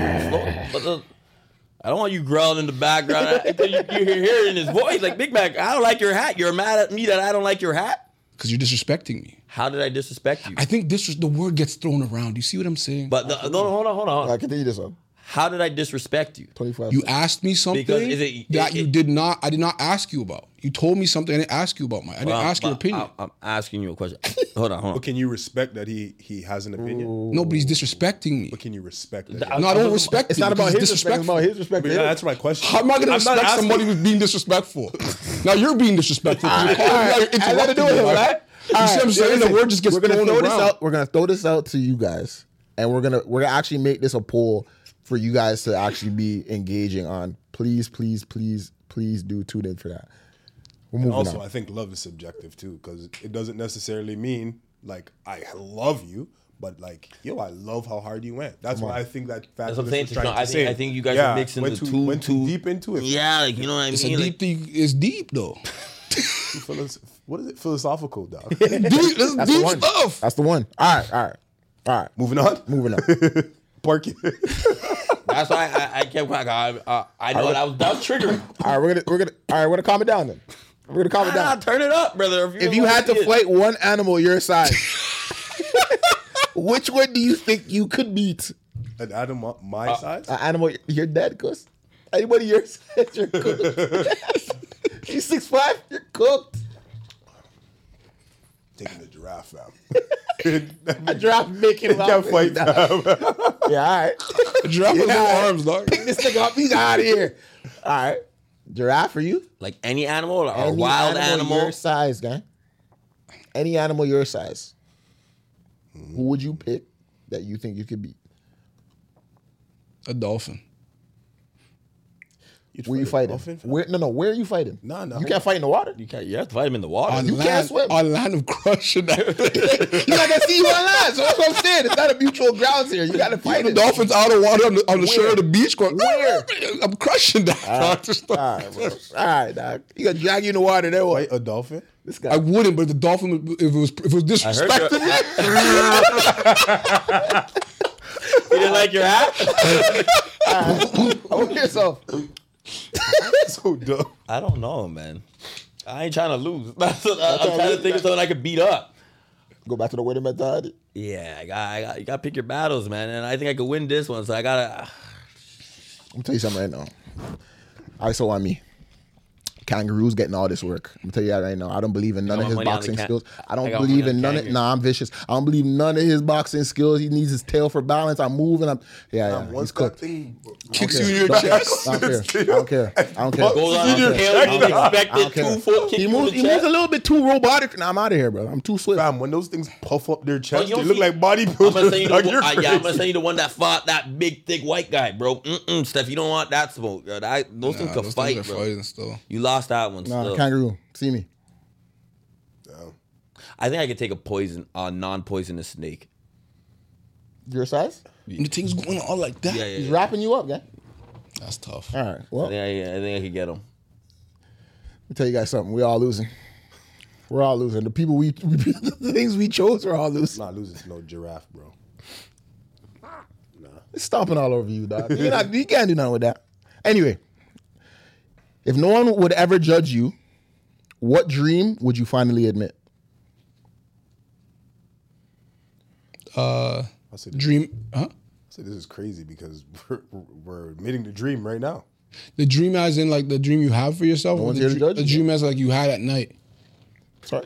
I don't want you growling in the background. You hear it in his voice like, Big Mac, I don't like your hat. You're mad at me that I don't like your hat? Because you're disrespecting me. How did I disrespect you? I think the word gets thrown around. You see what I'm saying? But hold on. I continue this one. How did I disrespect you? 25. You asked me something Because I did not ask you about. You told me something I didn't ask you about. I didn't ask your opinion. I'm asking you a question. Hold on. But can you respect that he has an opinion? No, but he's disrespecting me. But can you respect that? No, I don't respect It's it not about because his it's respect. It's about his respect. Yeah, that's my question. How am I going to respect asking- somebody who's being disrespectful? Now you're being disrespectful. You're I got to do with him, right? You see what I'm saying? The word just gets we're gonna thrown throw this around. out. We're gonna throw this out to you guys, and we're gonna actually make this a poll for you guys to actually be engaging on. Please do tune in for that. We're moving Also, on. I think love is subjective too, because it doesn't necessarily mean like I love you, but like I love how hard you went. That's why I think that That's what I'm saying. was trying to I say. think you guys are mixing went the went too deep into it. Yeah, like, you know what I It's a mean? deep thing. It's deep though. What is it? Philosophical, dog. Deep, this That's deep the one. stuff. That's the one. All right. Moving on. Moving on. Park it. That's why I kept quiet. I know that was triggering. All right, we're gonna calm it down then. We're gonna calm it down. Turn it up, brother. If you had to fight one animal your size, which one do you think you could beat? An animal my size? An animal, you're dead, cuz. Anybody your size, you're cooked. You 6'5", you're cooked. Taking the giraffe, fam. A giraffe making Can't fight, fam. Yeah, all right. A giraffe with no Yeah. arms, dog. Pick this nigga up. He's out of here. All right. Giraffe for you? Like any animal or Any wild your animal. size, guy. Any animal your size. Who would you pick that you think you could beat? A dolphin. Where you fighting? Where are you fighting? No. You can't fight in the water. You have to fight him in the water. On You land, can't swim. On land of crushing that thing. He's not gonna see you on land. So that's what I'm saying. It's not a mutual grounds here. You gotta fight The it. dolphins out of water on the shore of the beach going, Where? I'm crushing that. All right, bro. All right, dog. You gotta drag you in the water. Then what? Fight a dolphin? This guy. I wouldn't, but the dolphin, if it was disrespecting me, You didn't like your hat? Hold yourself. So dumb. I don't know, man. I ain't trying to lose. I'm trying to think of something I could beat up. Go back to the winning mentality. Yeah, you gotta pick your battles, man. And I think I could win this one, so I gotta. I'm gonna tell you something right now. All right, so on me. Kangaroo's getting all this work. I'm gonna tell you that right now. I don't believe in none of his money on the boxing can- skills. I don't I got believe money on in none of. kangaroo. Nah, I'm vicious. I don't believe none of his boxing skills. He needs his tail for balance. I'm moving. Yeah. He's Once that cooked. thing kicks you in your chest. I don't care. Goes on Okay. the tail, I don't you care. expect I don't it care. 2-4 kick He you in moves the a chest. little bit too robotic. Nah, I'm out of here, bro. I'm too swift. Fam, when those things puff up their chest, you they don't look see- like I'm gonna send bodybuilders. you Dog, the you're one, I'm gonna crazy. send you the one that fought that big, thick white guy, bro. Steph, you don't want that smoke. Yo, those things could fight, bro. Fighting still. You lost that one. Nah, still. kangaroo. See me. I think I could take a non-poisonous snake. Your size? And the thing's going on like that. Yeah, yeah. He's yeah. wrapping you up, guy. That's tough. All right. Well, I think I could get him. let me tell you guys something. We all losing. We're all losing. The people the things we chose, we're all losing. Not losing to no giraffe, bro. It's stomping all over you, dog. You can't do nothing with that. Anyway, if no one would ever judge you, what dream would you finally admit? I said, Dream, huh? this is crazy because we're admitting the dream right now. The dream as in like the dream you have for yourself? No or one's the here to judge the you. dream as like you had at night? Sorry.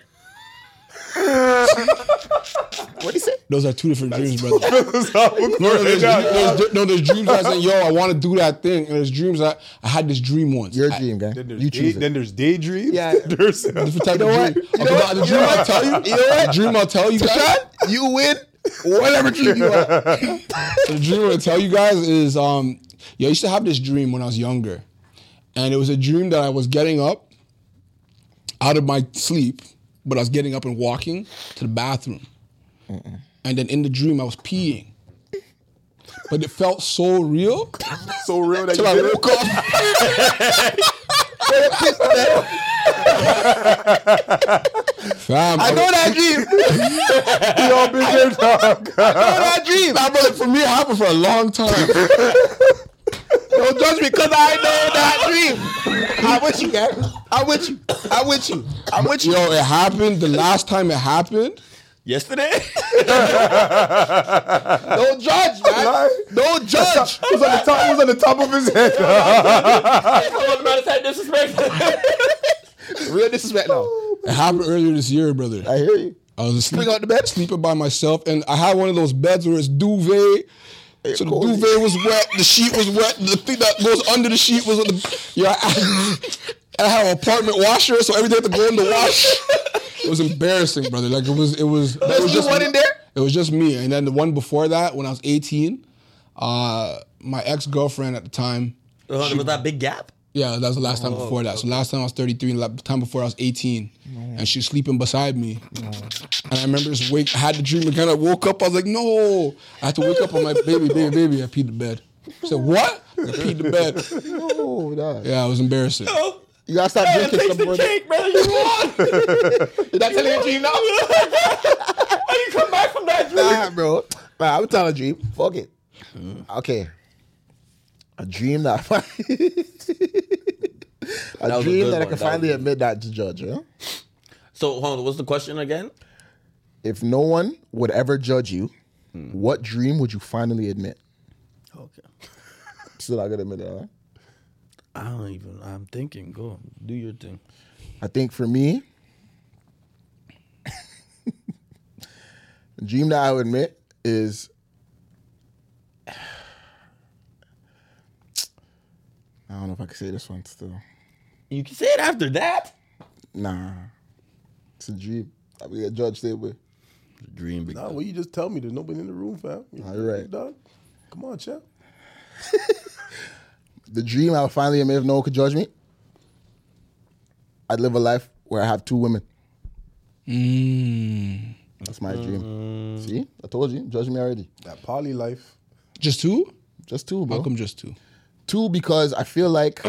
What'd he say? Those are two different dreams, brother. Philosophical No, right now. there's dreams as in, yo, I want to do that thing. And there's dreams that I had this dream once. Your dream, guy. Then there's, You choose then it. there's daydreams. Yeah. There's, Different type You know of what? dream. You know what? The dream I'll tell you. You know what? The dream I'll tell you guys. Tashawn, you win whatever dream you want. The dream I'm gonna tell you guys is I used to have this dream when I was younger. And it was a dream that I was getting up out of my sleep but I was getting up and walking to the bathroom. And then in the dream, I was peeing. But it felt so real. So real that you Till I did it. woke up. Fam, I know that dream. We all been there, dog. I know that dream. Nah, brother, for me, it happened for a long time. Don't judge me because I know that dream. I'm with you, guys. I'm with you. I'm with you. I'm with you. Yo, it happened. The last time it happened, Yesterday? Don't judge, man. Don't judge. It was on the top. It was on the top of his head. Real disrespect now. it happened earlier this year, brother. I hear you. I was Spring out the bed. sleeping by myself, and I had one of those beds where it's duvet. So the cozy. duvet was wet, the sheet was wet, the thing that goes under the sheet was on the. Yeah, I had an apartment washer, so everything had to go in the wash. It was embarrassing, brother. Like it was. It was just one in there? It was just me, and then the one before that, when I was 18, my ex-girlfriend at the time. Was that big gap? Yeah, that was the last time before that. So last time I was 33, and the time before I was 18. And she's sleeping beside me. And I remember just I had the dream again. I woke up, I was like, no. I had to wake up on my baby. I peed the bed. She said, what? I peed the bed. Oh, nah. Yeah, it was embarrassing. You gotta stop drinking some more. cake, brother. You won. Did I tell you a dream now? How you come back from that dream? Nah, bro. Man, I'm telling a dream. Fuck it. Okay. A dream that That was a dream good that I one. can That finally was- admit that to judge, yeah? So, hold on. What's the question again? If no one would ever judge you, what dream would you finally admit? Okay. Still not gonna admit it, huh? I'm thinking. Go. Do your thing. I think for me, the dream that I would admit is I don't know if I can say this one still. You can say it after that. Nah. It's a dream. I be a judge stay with. Dream big. Nah, well, you just tell me there's nobody in the room, fam. Nah, you're right. Dog. Come on, champ. The dream I would finally admit if no one could judge me, I'd live a life where I have 2 women. That's my dream. See? I told you. Judge me already. That poly life. Just 2? Just 2, bro. How come just 2? 2 because I feel like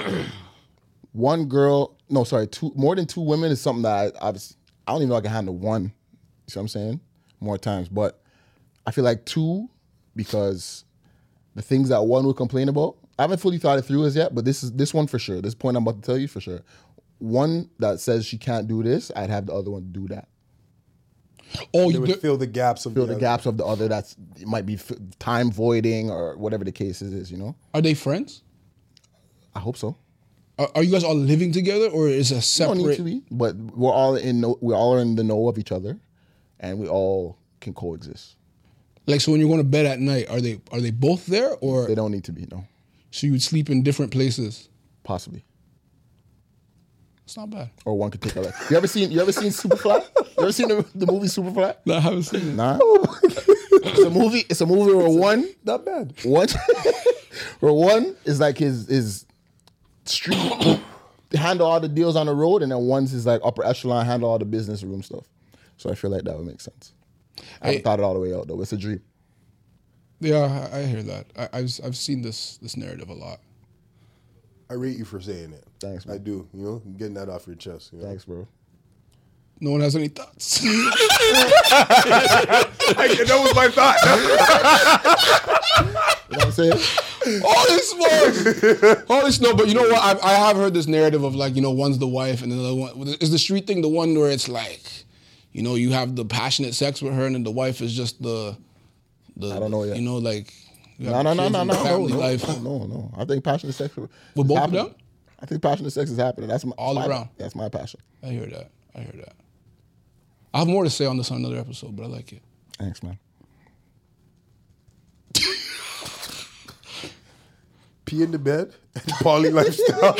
more than 2 women is something that I don't even know I can handle one. You see what I'm saying? More times. But I feel like 2 because the things that one would complain about, I haven't fully thought it through as yet, but this one for sure. This point I'm about to tell you for sure. One that says she can't do this, I'd have the other one do that. Oh, They would fill the gaps of Fill the other. gaps of the other it might be time voiding or whatever the case is, you know? are they friends? I hope so. Are you guys all living together, or is it a Don't need separate? to be, but we're all in the know of each other, and we all can coexist. Like, so when you're going to bed at night, are they both there, or They don't need to be, no. so you would sleep in different places? Possibly. It's not bad. Or one could take a life. You ever seen Superfly? You ever seen the movie Superfly? No, I haven't seen it. Nah. It's a movie where Not bad. one is like his street handle all the deals on the road, and then one's his like upper echelon handle all the business room stuff. So I feel like that would make sense. I haven't thought it all the way out though. It's a dream. Yeah, I hear that. I've seen this narrative a lot. I rate you for saying it. Thanks, man. I do. You know, getting that off your chest. You know? Thanks, bro. No one has any thoughts. That was my thought. You know what I'm saying? Holy smokes! Holy snow. But you know what? I have heard this narrative of like, you know, one's the wife and the other one is the street thing. The one where it's like, you know, you have the passionate sex with her, and then the wife is just the I don't know yet. You know, like you No, have no, kids and family life. No. I think passionate sex With is both of happening. them? I think passionate sex is happening. That's All around. That's my passion. I hear that. I have more to say on this on another episode, but I like it. Thanks, man. Pee in the bed and poly lifestyle.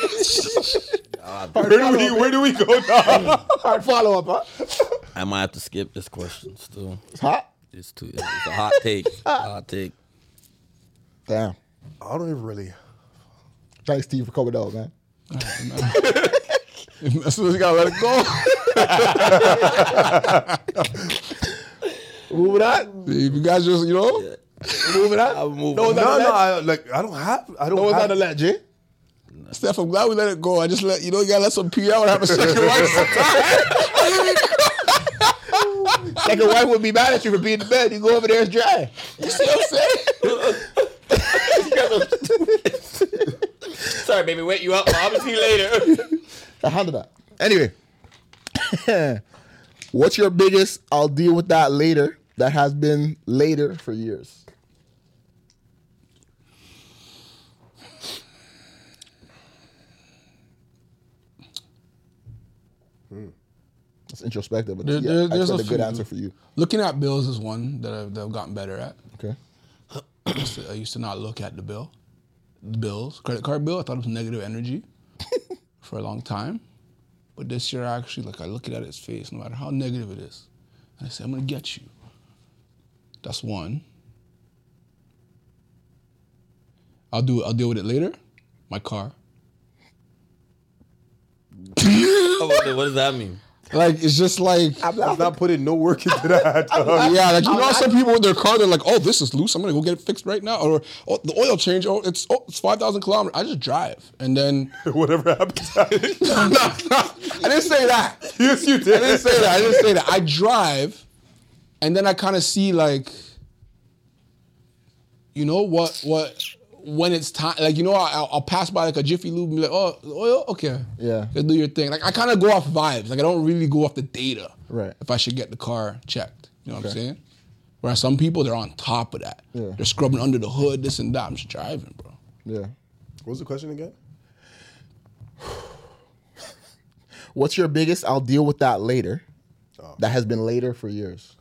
Where do we go now? All right, follow up, huh? I might have to skip this question still. It's hot. It's a hot take. Hot take. Damn. I don't even really. Thanks, Steve, for coming out, man. As soon as you gotta let it go. Moving on. If you guys just, Moving on. I'm moving. No, on. no, I don't have. No one's on the ledge, Jay. Steph, I'm glad we let it go. I just you gotta let some pee out and have a second wife sometime. Second wife would be mad at you for being in bed. You go over there, it's dry. You see what I'm saying? Sorry, baby, wake you up. I'll see you later. I handle that. Anyway, what's your biggest I'll deal with that later that has been later for years? That's introspective, but There's I a got a good few. answer for you. Looking at bills is one that I've gotten better at. Okay. I used to not look at the bills. Credit card bill, I thought it was negative energy for a long time. But this year, actually, I look at its face, no matter how negative it is. And I say, I'm gonna get you. That's one. I'll deal with it later. My car. What does that mean? It's just I'm not putting no work into that. yeah, some people with their car, they're like, oh, this is loose. I'm gonna go get it fixed right now. Or the oil change. It's 5,000 kilometers. I just drive, and then Whatever happens. no, I didn't say that. Yes, you did. I didn't say that. I drive, and then I kind of see what when it's time. I'll pass by a Jiffy Lube and be like, oh, oil, okay, Yeah. Just do your thing. I kind of go off vibes. I don't really go off the data. Right. If I should get the car checked, you know what I'm saying? Whereas some people, they're on top of that. Yeah. They're scrubbing under the hood, this and that. I'm just driving, bro. Yeah. What was the question again? What's your biggest I'll deal with that later that has been later for years?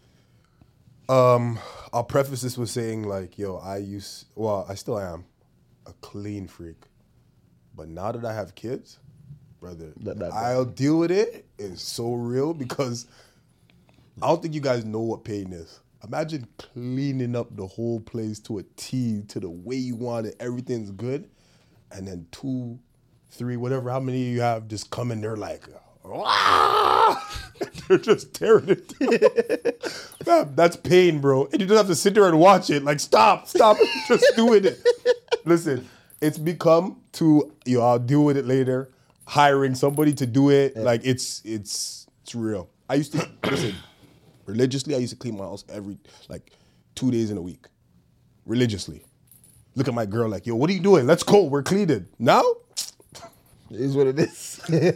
I'll preface this with saying I still am a clean freak. But now that I have kids, brother, I'll deal with it. It's so real because I don't think you guys know what pain is. Imagine cleaning up the whole place to a T, to the way you want it, everything's good. And then 2, 3, whatever, how many you have just come in there like, they're just tearing it. Man, that's pain, bro. And you don't have to sit there and watch it. Stop, just doing it. Listen, it's become I'll deal with it later. Hiring somebody to do it, it's real. I used to listen religiously. I used to clean my house every 2 days in a week, religiously. Look at my girl yo, what are you doing? Let's go. We're cleaning now. It is what it is.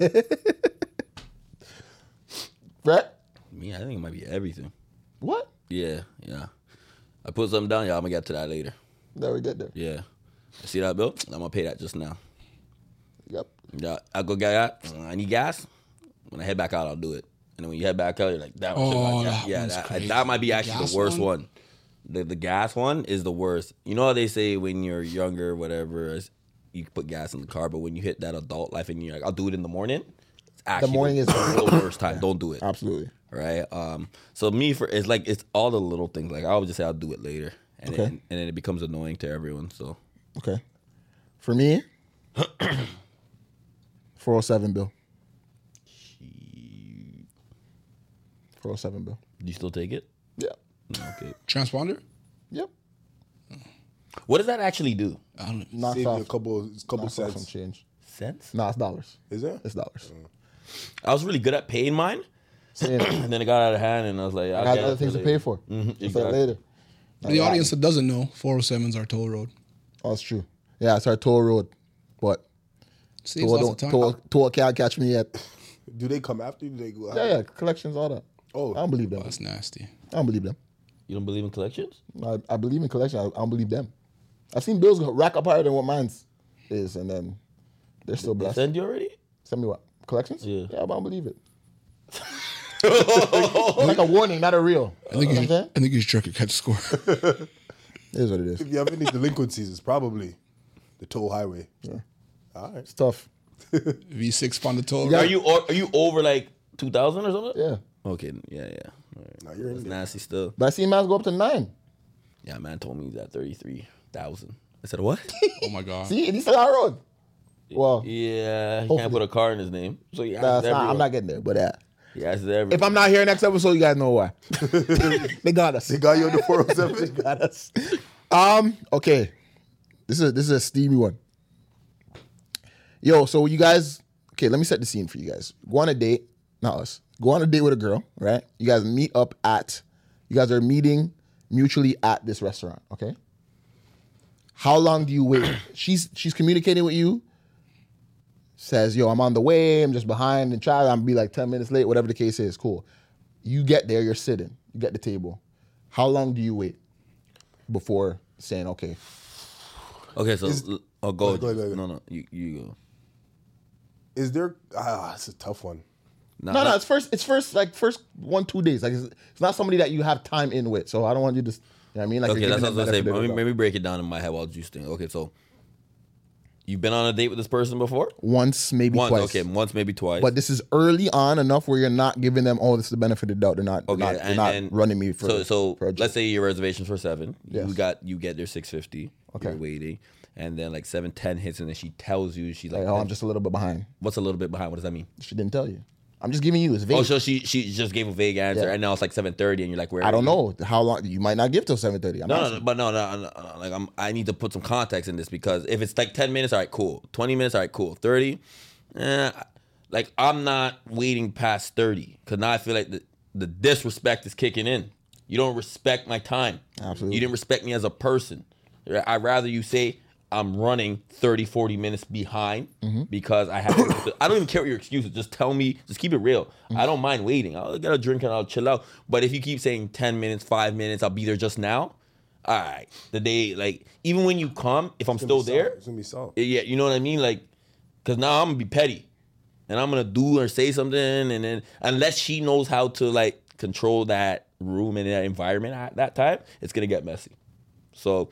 Brett? Me, I think it might be everything. What? Yeah. I put something down, y'all. I'm gonna get to that later. There we get there. Yeah. See that bill? I'm gonna pay that just now. Yep. Yeah, I'll go get that. I need gas. When I head back out, I'll do it. And then when you head back out, you're like, that one. Oh, that might be actually the worst one. The gas one is the worst. You know how they say when you're younger, whatever, you put gas in the car, but when you hit that adult life and you're like, I'll do it in the morning. It's actually the morning is the worst time. Don't do it. Absolutely. Right. So it's all the little things. I would just say I'll do it later, and then it becomes annoying to everyone. So Okay. For me, 407 bill. 407 bill. do you still take it? Yeah. Okay. Transponder? Yep. What does that actually do? I don't know. Knocks Save you off a couple knocks off some cents. change. Cents? No, it's dollars. Is it? It's dollars. I was really good at paying mine, Saying it. and then it got out of hand, and I was like, I got other things to pay for. Exactly. Later. The audience that doesn't know, 407's our toll road. Oh, it's true. Yeah, it's our toll road. But Saves lots of time. toll can't catch me yet. Do they come after you? Do they go out? Yeah, collections, all that. Oh. I don't believe them. That's nasty. I don't believe them. You don't believe in collections? I believe in collection. I don't believe them. I've seen bills rack up higher than what mine's is, and then they're still blessed. Send you already? Send me what? Collections? Yeah. Yeah, but I don't believe it. It's like a warning, not a real. I think You know what I'm saying? you should check a catch score. It is what it is. If you have any delinquencies, it's probably the toll highway. Yeah. All right. It's tough. V6 on the toll Yeah. road. Are you over 2,000 or something? Yeah. Okay. Yeah. All right. Now you're in That's there. nasty still. But I seen mine go up to 9. Yeah, man told me he's at 33,000. I said what? Oh my God. See, and he's still on the road. Well, Yeah, he hopefully. can't put a car in his name. So he Nah, asks it's not, I'm everyone. not getting there, but He asks everyone. if I'm not here next episode, you guys know why. They got us. They got you on the 407. They got us. Okay. This is a steamy one. Yo, so you guys, okay, let me set the scene for you guys. Go on a date, not us. Go on a date with a girl, right? You guys are meeting mutually at this restaurant, okay? How long do you wait? She's communicating with you, says, yo, I'm on the way, I'm just behind in traffic, I'm gonna be like 10 minutes late, whatever the case is, cool. You get there, you're sitting, you get the table. How long do you wait before saying, okay? Okay, so go. Go ahead. No, you go. Is there? It's a tough one. No, it's first 1-2 days. Like it's not somebody that you have time in with. So I don't want you to, you know what I mean? Like Okay, you're that's what I was giving gonna say. them benefit of the Maybe break it down in my head while juicing. Okay, so you've been on a date with this person before? doubt. Once, maybe Once, twice. okay, once, maybe twice. But this is early on enough where you're not giving them, oh, this is the benefit of the doubt. They're not, okay, they're not running me for. So for a joke. let's say your reservation's for 7. Yes. You get there 6:50. Okay. You're waiting, and then like 7:10 hits, and then she tells you she's like, Like, oh, I'm just a little bit behind. what's a little bit behind? What does that mean? She didn't tell you. I'm just giving you this vague. Oh, so she just gave a vague answer, Yeah. and now it's like 7:30, and you're like, where? I are don't you? know how long. You might not give till 7:30. No. Like I need to put some context in this because if it's like 10 minutes, all right, cool. 20 minutes, all right, cool. 30, like I'm not waiting past 30 because now I feel like the disrespect is kicking in. You don't respect my time. Absolutely. You didn't respect me as a person. I'd rather you say I'm running 30, 40 minutes behind because I have I don't even care what your excuse is. Just tell me, just keep it real. I don't mind waiting. I'll get a drink and I'll chill out. But if you keep saying 10 minutes, 5 minutes, I'll be there just now. All right. The day, like, even when you come, if I'm still there, It's gonna be solid. yeah, you know what I mean? Like, because now I'm going to be petty. And I'm going to do or say something. And then, unless she knows how to, like, control that room and that environment at that time, it's going to get messy. So,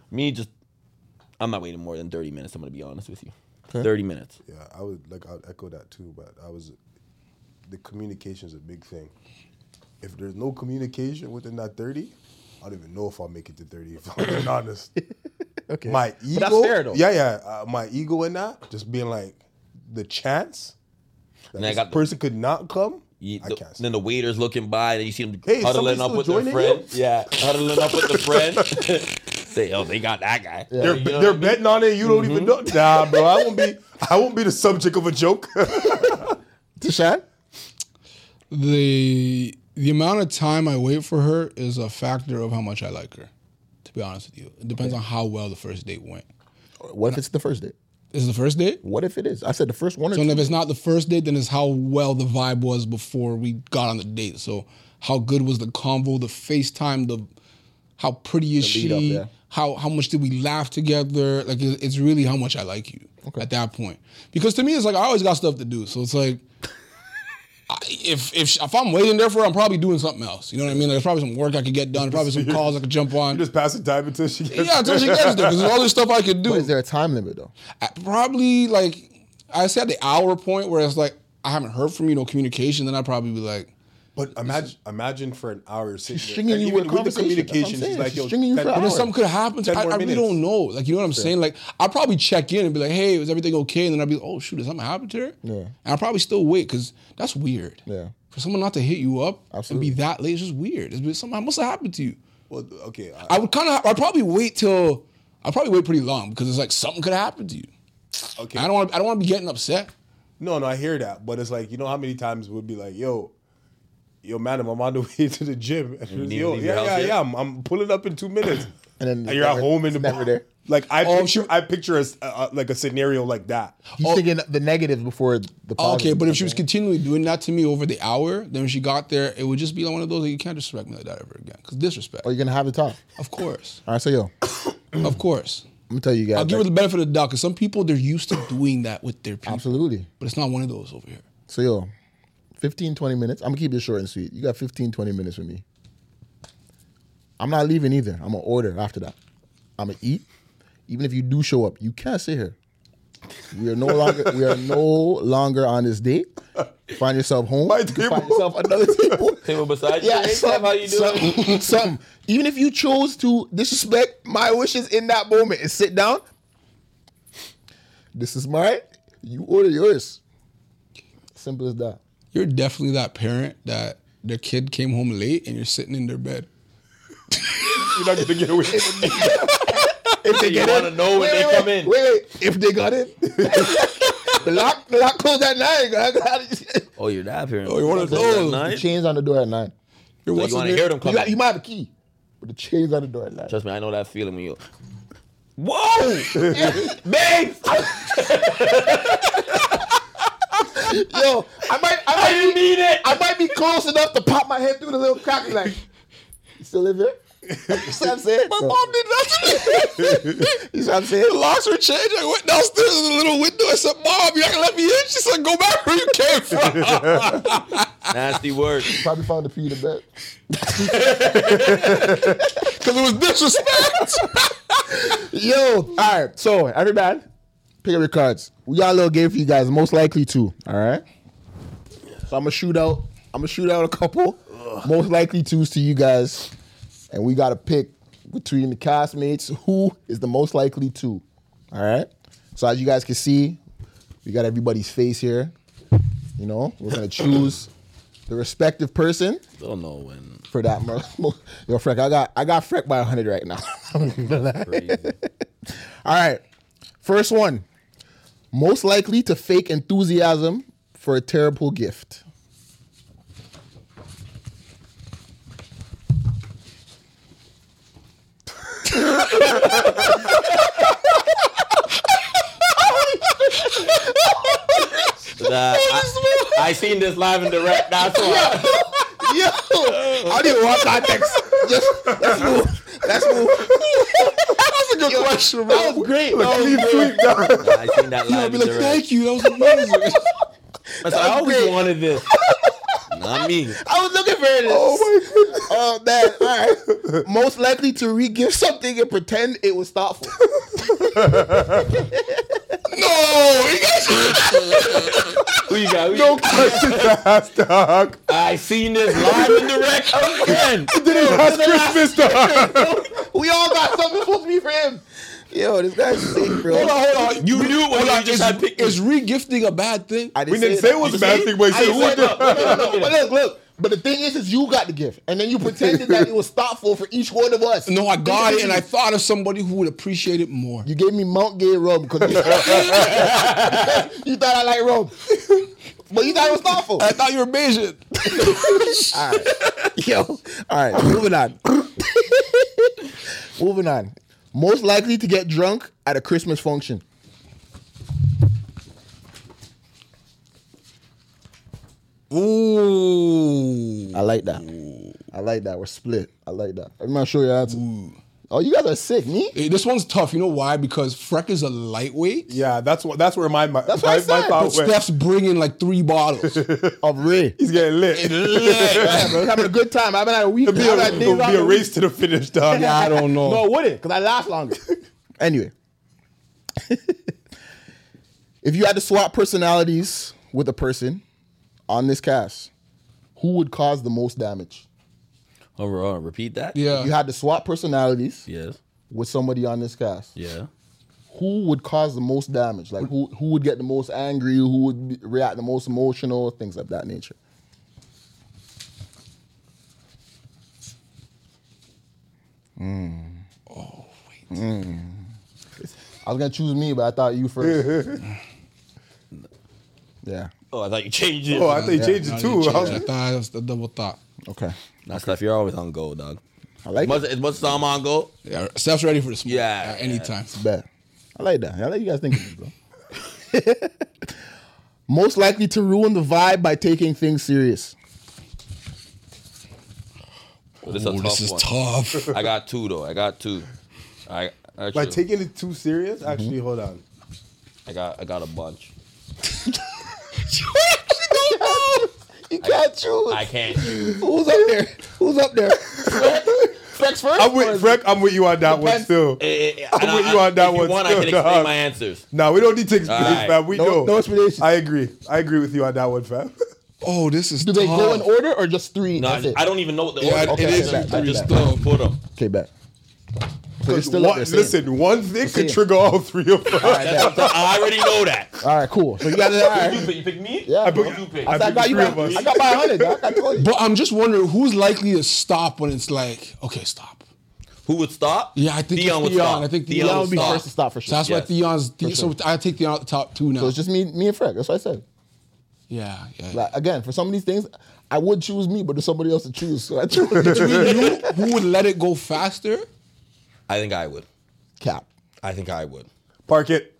I'm not waiting more than 30 minutes, I'm going to be honest with you. Okay. 30 minutes. Yeah, I'd echo that too. But the communication is a big thing. If there's no communication within that 30, I don't even know if I'll make it to 30. If I'm being honest. Okay. My ego. But that's fair though. Yeah. My ego in that, just being like, the chance that And I this got the- person could not come, I The- can't. then the waiter's looking by, and you see them Hey, huddling somebody up still with their joining friend. Yeah, huddling up with the friend. Say, oh, they got that guy. They're You know what I they're mean? betting on it. You don't even know. Nah, bro. I won't be the subject of a joke. Tashan? The amount of time I wait for her is a factor of how much I like her. To be honest with you, it depends on how well the first date went. What if it's the first date? Is it the first date? What if it is? I said the first one or So two. if it's not the first date, then it's how well the vibe was before we got on the date. So how good was the convo, the FaceTime, how pretty is The lead she? up, yeah. How much did we laugh together? Like it's really how much I like you at that point. Because to me, it's like I always got stuff to do. So it's like if I'm waiting there for her, I'm probably doing something else. You know what I mean? Like, there's probably some work I could get done. Probably some calls I could jump on. Just passing time until she gets Yeah, until she gets there. Because there's all this stuff I could do. But is there a time limit though? Probably like I said the hour point where it's like I haven't heard from you, no communication. Then I'd probably be like, But imagine for an hour sitting there, stringing and you even with with the conversation. That's what I'm communication, saying. she's like, She's yo, stringing you for 10 hours. but then something could happen. 10 I more really minutes. don't know. Like, you know what I'm saying? Like, I'll probably check in and be like, hey, was everything okay? And then I'll be like, oh, shoot, did something happen to her? Yeah. And I'll probably still wait because that's weird. Yeah. For someone not to hit you up Absolutely. and be that late is just weird. It's something must have happened to you. Well, okay. I'd probably wait pretty long because it's like something could happen to you. Okay. I don't want to be getting upset. No, I hear that, but it's like, you know how many times we'd be like, yo, madam, I'm on the way to the gym. And need to yo, leave your house yet? yeah, I'm pulling up in 2 minutes. And then And you're at home in the never there. Like I Oh, picture a scenario like that. He's thinking the negatives before the positive. Okay, but if she was continually doing that to me over the hour, then when she got there, it would just be like one of those, like, you can't disrespect me like that ever again. Because disrespect. Oh, you're gonna have the talk. Of course. All right, so yo, I'm Of course. gonna tell you guys. I'll give her like, the benefit of the doubt because some people, they're used to doing that with their people. absolutely. But it's not one of those over here. So yo, 15, 20 minutes. I'm gonna keep it short and sweet. You got 15, 20 minutes with me. I'm not leaving either. I'm gonna order after that. I'm gonna eat. Even if you do show up, you can't sit here. We are no longer on this date. Find yourself home. My You can table. Find yourself another table. Table beside you. Yeah, Hey, Steph, how you doing? something. Even if you chose to disrespect my wishes in that moment and sit down, This is mine. You order yours. Simple as that. You're definitely that parent that their kid came home late and you're sitting in their bed. You're not gonna get away from me. If they You want to know when they come in. Wait. If they got in, the lock closed at 9. Oh, you're that parent. Oh, you're one of Close at those. 9? The chain's on the door at 9. You're So what's you want to in hear there? them You, come in. you might have a key, but the chain's on the door at 9. Trust me, I know that feeling when you. Whoa, babe! Yo, I didn't mean it. I might be close enough to pop my head through the little crack and like, you still live here? You see what I'm saying? My mom did that to me. You see what I'm saying? The locks were changed. I went downstairs in the little window. I said, Mom, you're not going to let me in? She said, go back where you came from. Nasty word. Probably found the key to bed. Because it was disrespect. Yo, all right. So, everybody, pick up your cards. We got a little game for you guys. Most likely to. All right. So I'm gonna shoot out a couple most likely twos to you guys, and we gotta pick between the castmates who is the most likely to. All right. So as you guys can see, we got everybody's face here. You know, we're gonna choose the respective person Don't know when. for that. Yo, Freck, I got Freck by 100 right now. Crazy. All right. First one. Most likely to fake enthusiasm for a terrible gift. I seen this live and direct. That's why. Yo, I didn't want context. Just let's move. That's a good question, bro. That was great. I seen that I'll live be and like, direct. thank you. That was amazing. I always wanted this. Not me. I was looking for this. Oh my goodness. Oh man. All right. Most likely to re-gift something and pretend it was thoughtful. No, Who you got? No questions asked, dog. I seen this live and direct again. That's Christmas, dog. We all got something supposed to be for him. Yo, this guy's sick, bro. hold on. You knew when you just had picked. Is re-gifting a bad thing? I We didn't say it was a bad thing, but he I said, didn't who say the no. But look. But the thing is you got the gift, and then you pretended that it was thoughtful for each one of us. No, I got it, and I thought of somebody who would appreciate it more. You gave me Mount Gay rum because you thought I like rum, but you thought it was thoughtful. I thought you were Bayesian. All right, yo. All right, moving on. Most likely to get drunk at a Christmas function. Ooh. I like that. We're split. I like that. I'm not sure your answer. Oh, you guys are sick. Me? Hey, this one's tough. You know why? Because Freck is a lightweight. Yeah, that's where my what I said. thought But went. Steph's bringing like 3 bottles. Of Ray. He's getting lit. Yeah, bro. Having a good time. I haven't had a week. It'll be a race to the finish, dog. Yeah, I don't know. No, it wouldn't, because I last longer. Anyway. If you had to swap personalities with a person on this cast, who would cause the most damage? Hold on, repeat that. Yeah. You had to swap personalities Yes. with somebody on this cast. Yeah. Who would cause the most damage? Like who would get the most angry? Who would react the most emotional? Things of that nature. Oh, wait. I was gonna choose me, but I thought you first. Yeah. Oh, I thought you changed it. Oh, I thought you changed No, it you too. changed I was it. I like, thought it was the double thought. Okay. Nah, Steph, you're always on go, dog. I like it. Is much time on go? Yeah, Steph's ready for the smoke. Yeah, anytime. Bet. I like that. I like you guys thinking this, bro. Most likely to ruin the vibe by taking things serious. This is a Oh, tough this is one. tough. I got 2 though. I actually, like taking it too serious. Actually, hold on. I got a bunch. You can't choose. I can't choose. Who's up there? Who's up there? Frex first? I'm with Freck. I'm with you on that one still. I'm with you on that if one you want, I still, can explain dog. my answers. Nah, we don't need to explain, All right. fam. We No- know. no explanation. I agree with you on that one, fam. Oh, this is Do they tough. go in order or just 3? No, That's it? I don't even know what the Yeah, order it is. bet, I bet, just bet. put them. Okay, bet. So it's still up there, same. Listen, one thing Same. could trigger all three of us. I already know that. All right, cool. So you guys are all right. You pick me? Yeah, I bro. pick you pick. I I got you. three of us. I got by 100, dog. I told you. But I'm just wondering who's likely to stop when it's like, okay, stop. Who would stop? Yeah, I think Theon it's would Theon. stop. I think Theon would be stop. first to stop for So sure. that's Yes. why Theon's. So I take Theon at the top 2 now. So it's just me and Fred. That's what I said. yeah. Like, again, for some of these things, I would choose me, but there's somebody else to choose. So I choose Between you, who would let it go faster? I think I would. Cap. I think I would. Park it.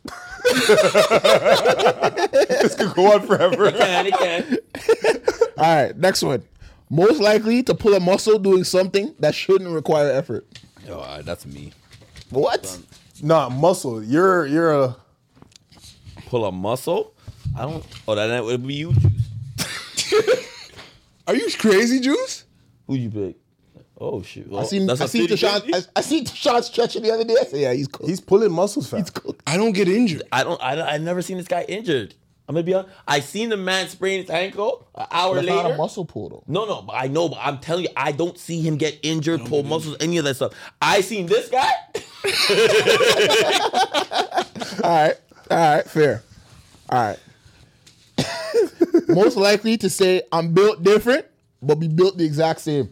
This could go on forever. It can. All right, next one. Most likely to pull a muscle doing something that shouldn't require effort. Yo, that's me. What? Nah, muscle. You're a. Pull a muscle? I don't. Oh, that would be you, Juice. Are you crazy, Juice? Who you pick? Oh shit! Well, I seen that's a Deshaun. I seen Deshaun stretching the other day. I said, yeah, he's cool. He's pulling muscles fast. He's cool. I don't get injured. I've never seen this guy injured. I'm gonna be honest. I seen the man sprain his ankle an hour That's later. not a muscle pull though. No, but I know, but I'm telling you, I don't see him get injured, pull muscles, any of that stuff. I seen this guy. All right, fair. All right. Most likely to say I'm built different, but be built the exact same.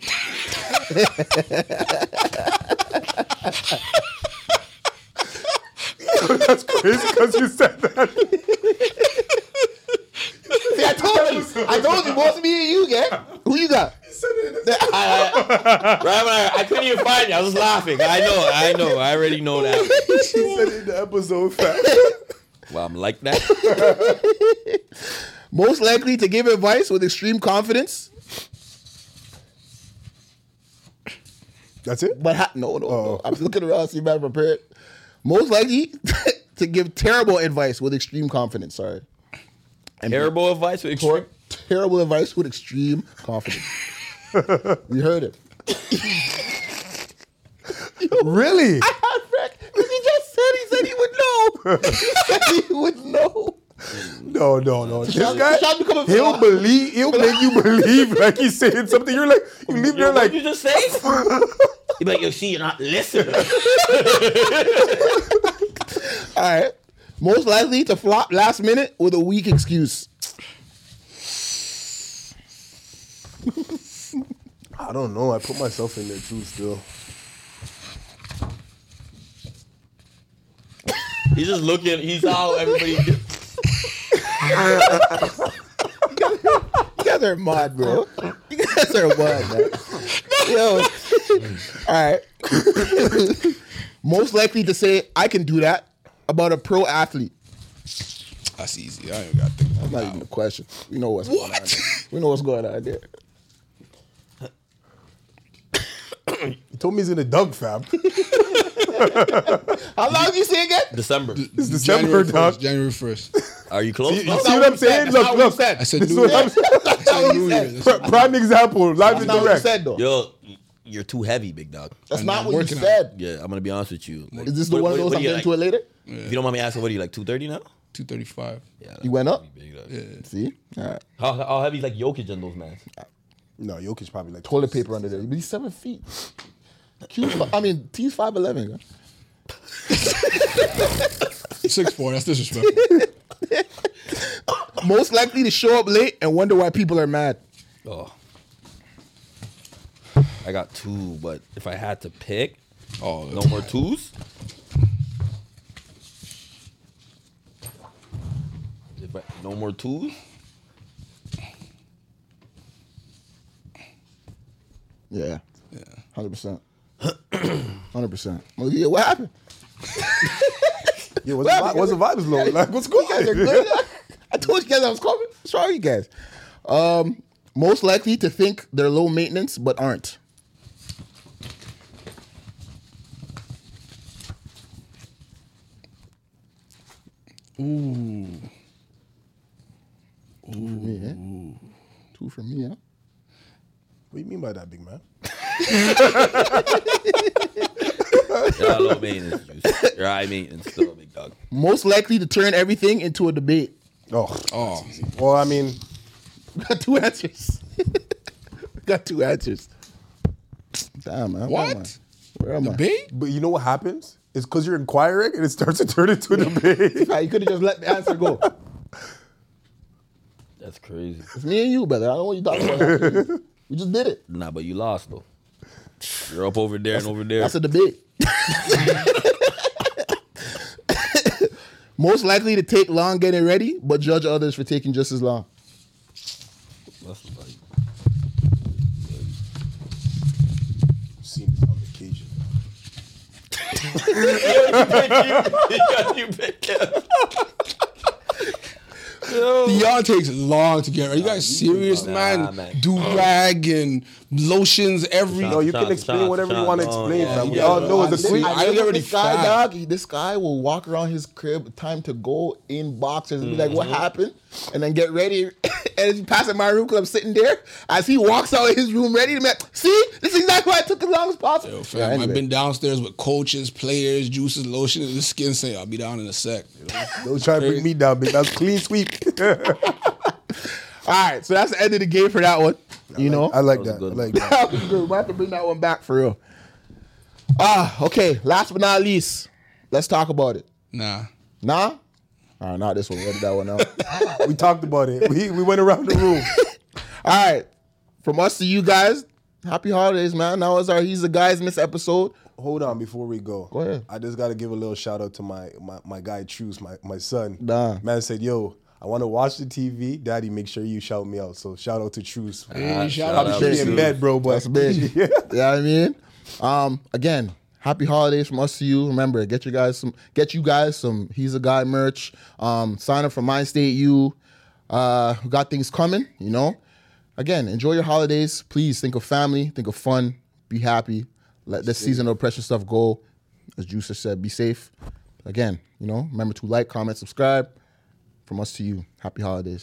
That's crazy because you said that. See, I told you, most of me and you, gang. Who you got? I couldn't even find you. I was laughing. I know. I already know that. He said it in the episode fast. Well, I'm like that. Most likely to give advice with extreme confidence, That's it? but no. I'm looking around, see if I'm prepared. Most likely to give terrible advice with extreme confidence. Sorry. And Terrible advice with extreme. terrible advice with extreme confidence. We heard it. Really? He just said he would know. He said he would know. No. This Deshaun guy, become a he'll villain. he'll make you believe like he's saying something. You're like, you leave there What like, you just say? You be like, yo, see, you're not listening. All right. Most likely to flop last minute with a weak excuse. I don't know. I put myself in there too still. He's just looking. He's how everybody. You guys are mad, bro. You guys are mad, man. Yo. All right. Most likely to say, I can do that about a pro athlete. That's easy. I ain't got to think That's about not that. even a question. We know what's going on. What? We know what's going on there. He told me he's in a dunk, fam. How long did you say again? December. It's December, dog. January 1st. Are you close? You No? see what I'm saying? That's not Look. what you said. I said This is New what Year. I'm saying. That's not what you New Year. said. Prime example, live That's and not what you direct. said, though. Yo, you're too heavy, big dog. That's I'm not what you working on said. Yeah, I'm gonna be honest with you. Like, Is this the one of those what I'm do you getting to it later? If you don't mind me asking, what are you like 230 now? 235. Yeah, You went up? big dog. See? All right. How heavy is like Jokic and those man? No, Jokic probably like Toilet paper under there. But he's 7 feet. T's 5'11". Huh? 6'4". That's disrespectful. Most likely to show up late and wonder why people are mad. Oh, I got 2, but if I had to pick, Oh, no more 2s. No more 2s. Yeah. 100%. 100%. Well, yeah, what happened? Yeah, what's the vibes low? Like, what's going You guys are good. I told you guys I was coming. What's wrong with you guys? Most likely to think they're low maintenance but aren't. Ooh. Two for me, eh? 2 for me, huh? What do you mean by that, big man? You're low maintenance. Juice. You're high maintenance, still, big dog. Most likely to turn everything into a debate. Oh. Well, I mean, We got 2 answers. We got 2 answers. Damn, man. What? Where am I? Debate? But you know what happens? It's because you're inquiring and it starts to turn into a debate. Yeah, you could have just let the answer go. That's crazy. It's me and you, brother. I don't know what you talking about. We just did it. Nah, but you lost though. You're up over there and over there. That's a debate. Most likely to take long getting ready, but judge others for taking just as long. That's like, Seen this on vacation. Y'all takes long to get ready. You guys serious, Nah, man? man. Do-rag and lotions every... No, you can Shots, explain shots, whatever you shots. want to Oh, explain, yeah, fam. We yeah. all know it's a I queen. I get already this guy, fat. dog. This guy will walk around his crib, time to go in boxers and be like, "What happened?" And then get ready. And he's passing my room because I'm sitting there. As he walks out of his room ready to make, see, this is exactly why I took as long as possible. Yo, fam, Yeah, anyway. I've been downstairs with coaches, players, juices, lotion, and the skin saying, I'll be down in a sec. Don't try to bring me down, big. That's clean sweep. All right, so that's the end of the game for that one. You know, I like That that. I was like good. that. that was good. We have to bring that one back for real. Okay. Last but not least, let's talk about it. Nah. Nah? All right, not this one. We edited that one out. We talked about it. We went around the room. All right. From us to you guys, happy holidays, man. That was our He's the Guys Miss episode. Hold on before we go. Go ahead. I just got to give a little shout out to my guy, Truce, my son. Nah. Man said, yo, I want to watch the TV. Daddy, make sure you shout me out. So shout out to Truce. Hey, shout Probably out should be to in you. bed, bro, but That's big. yeah. You know what I mean? Again, happy holidays from us to you. Remember, get you guys some He's a Guy merch. Sign up for Mind State U. We got things coming, you know. Again, enjoy your holidays. Please think of family, think of fun, be happy. Let this season of pressure stuff go. As Juicer said, be safe. Again, you know, remember to like, comment, subscribe. From us to you, happy holidays.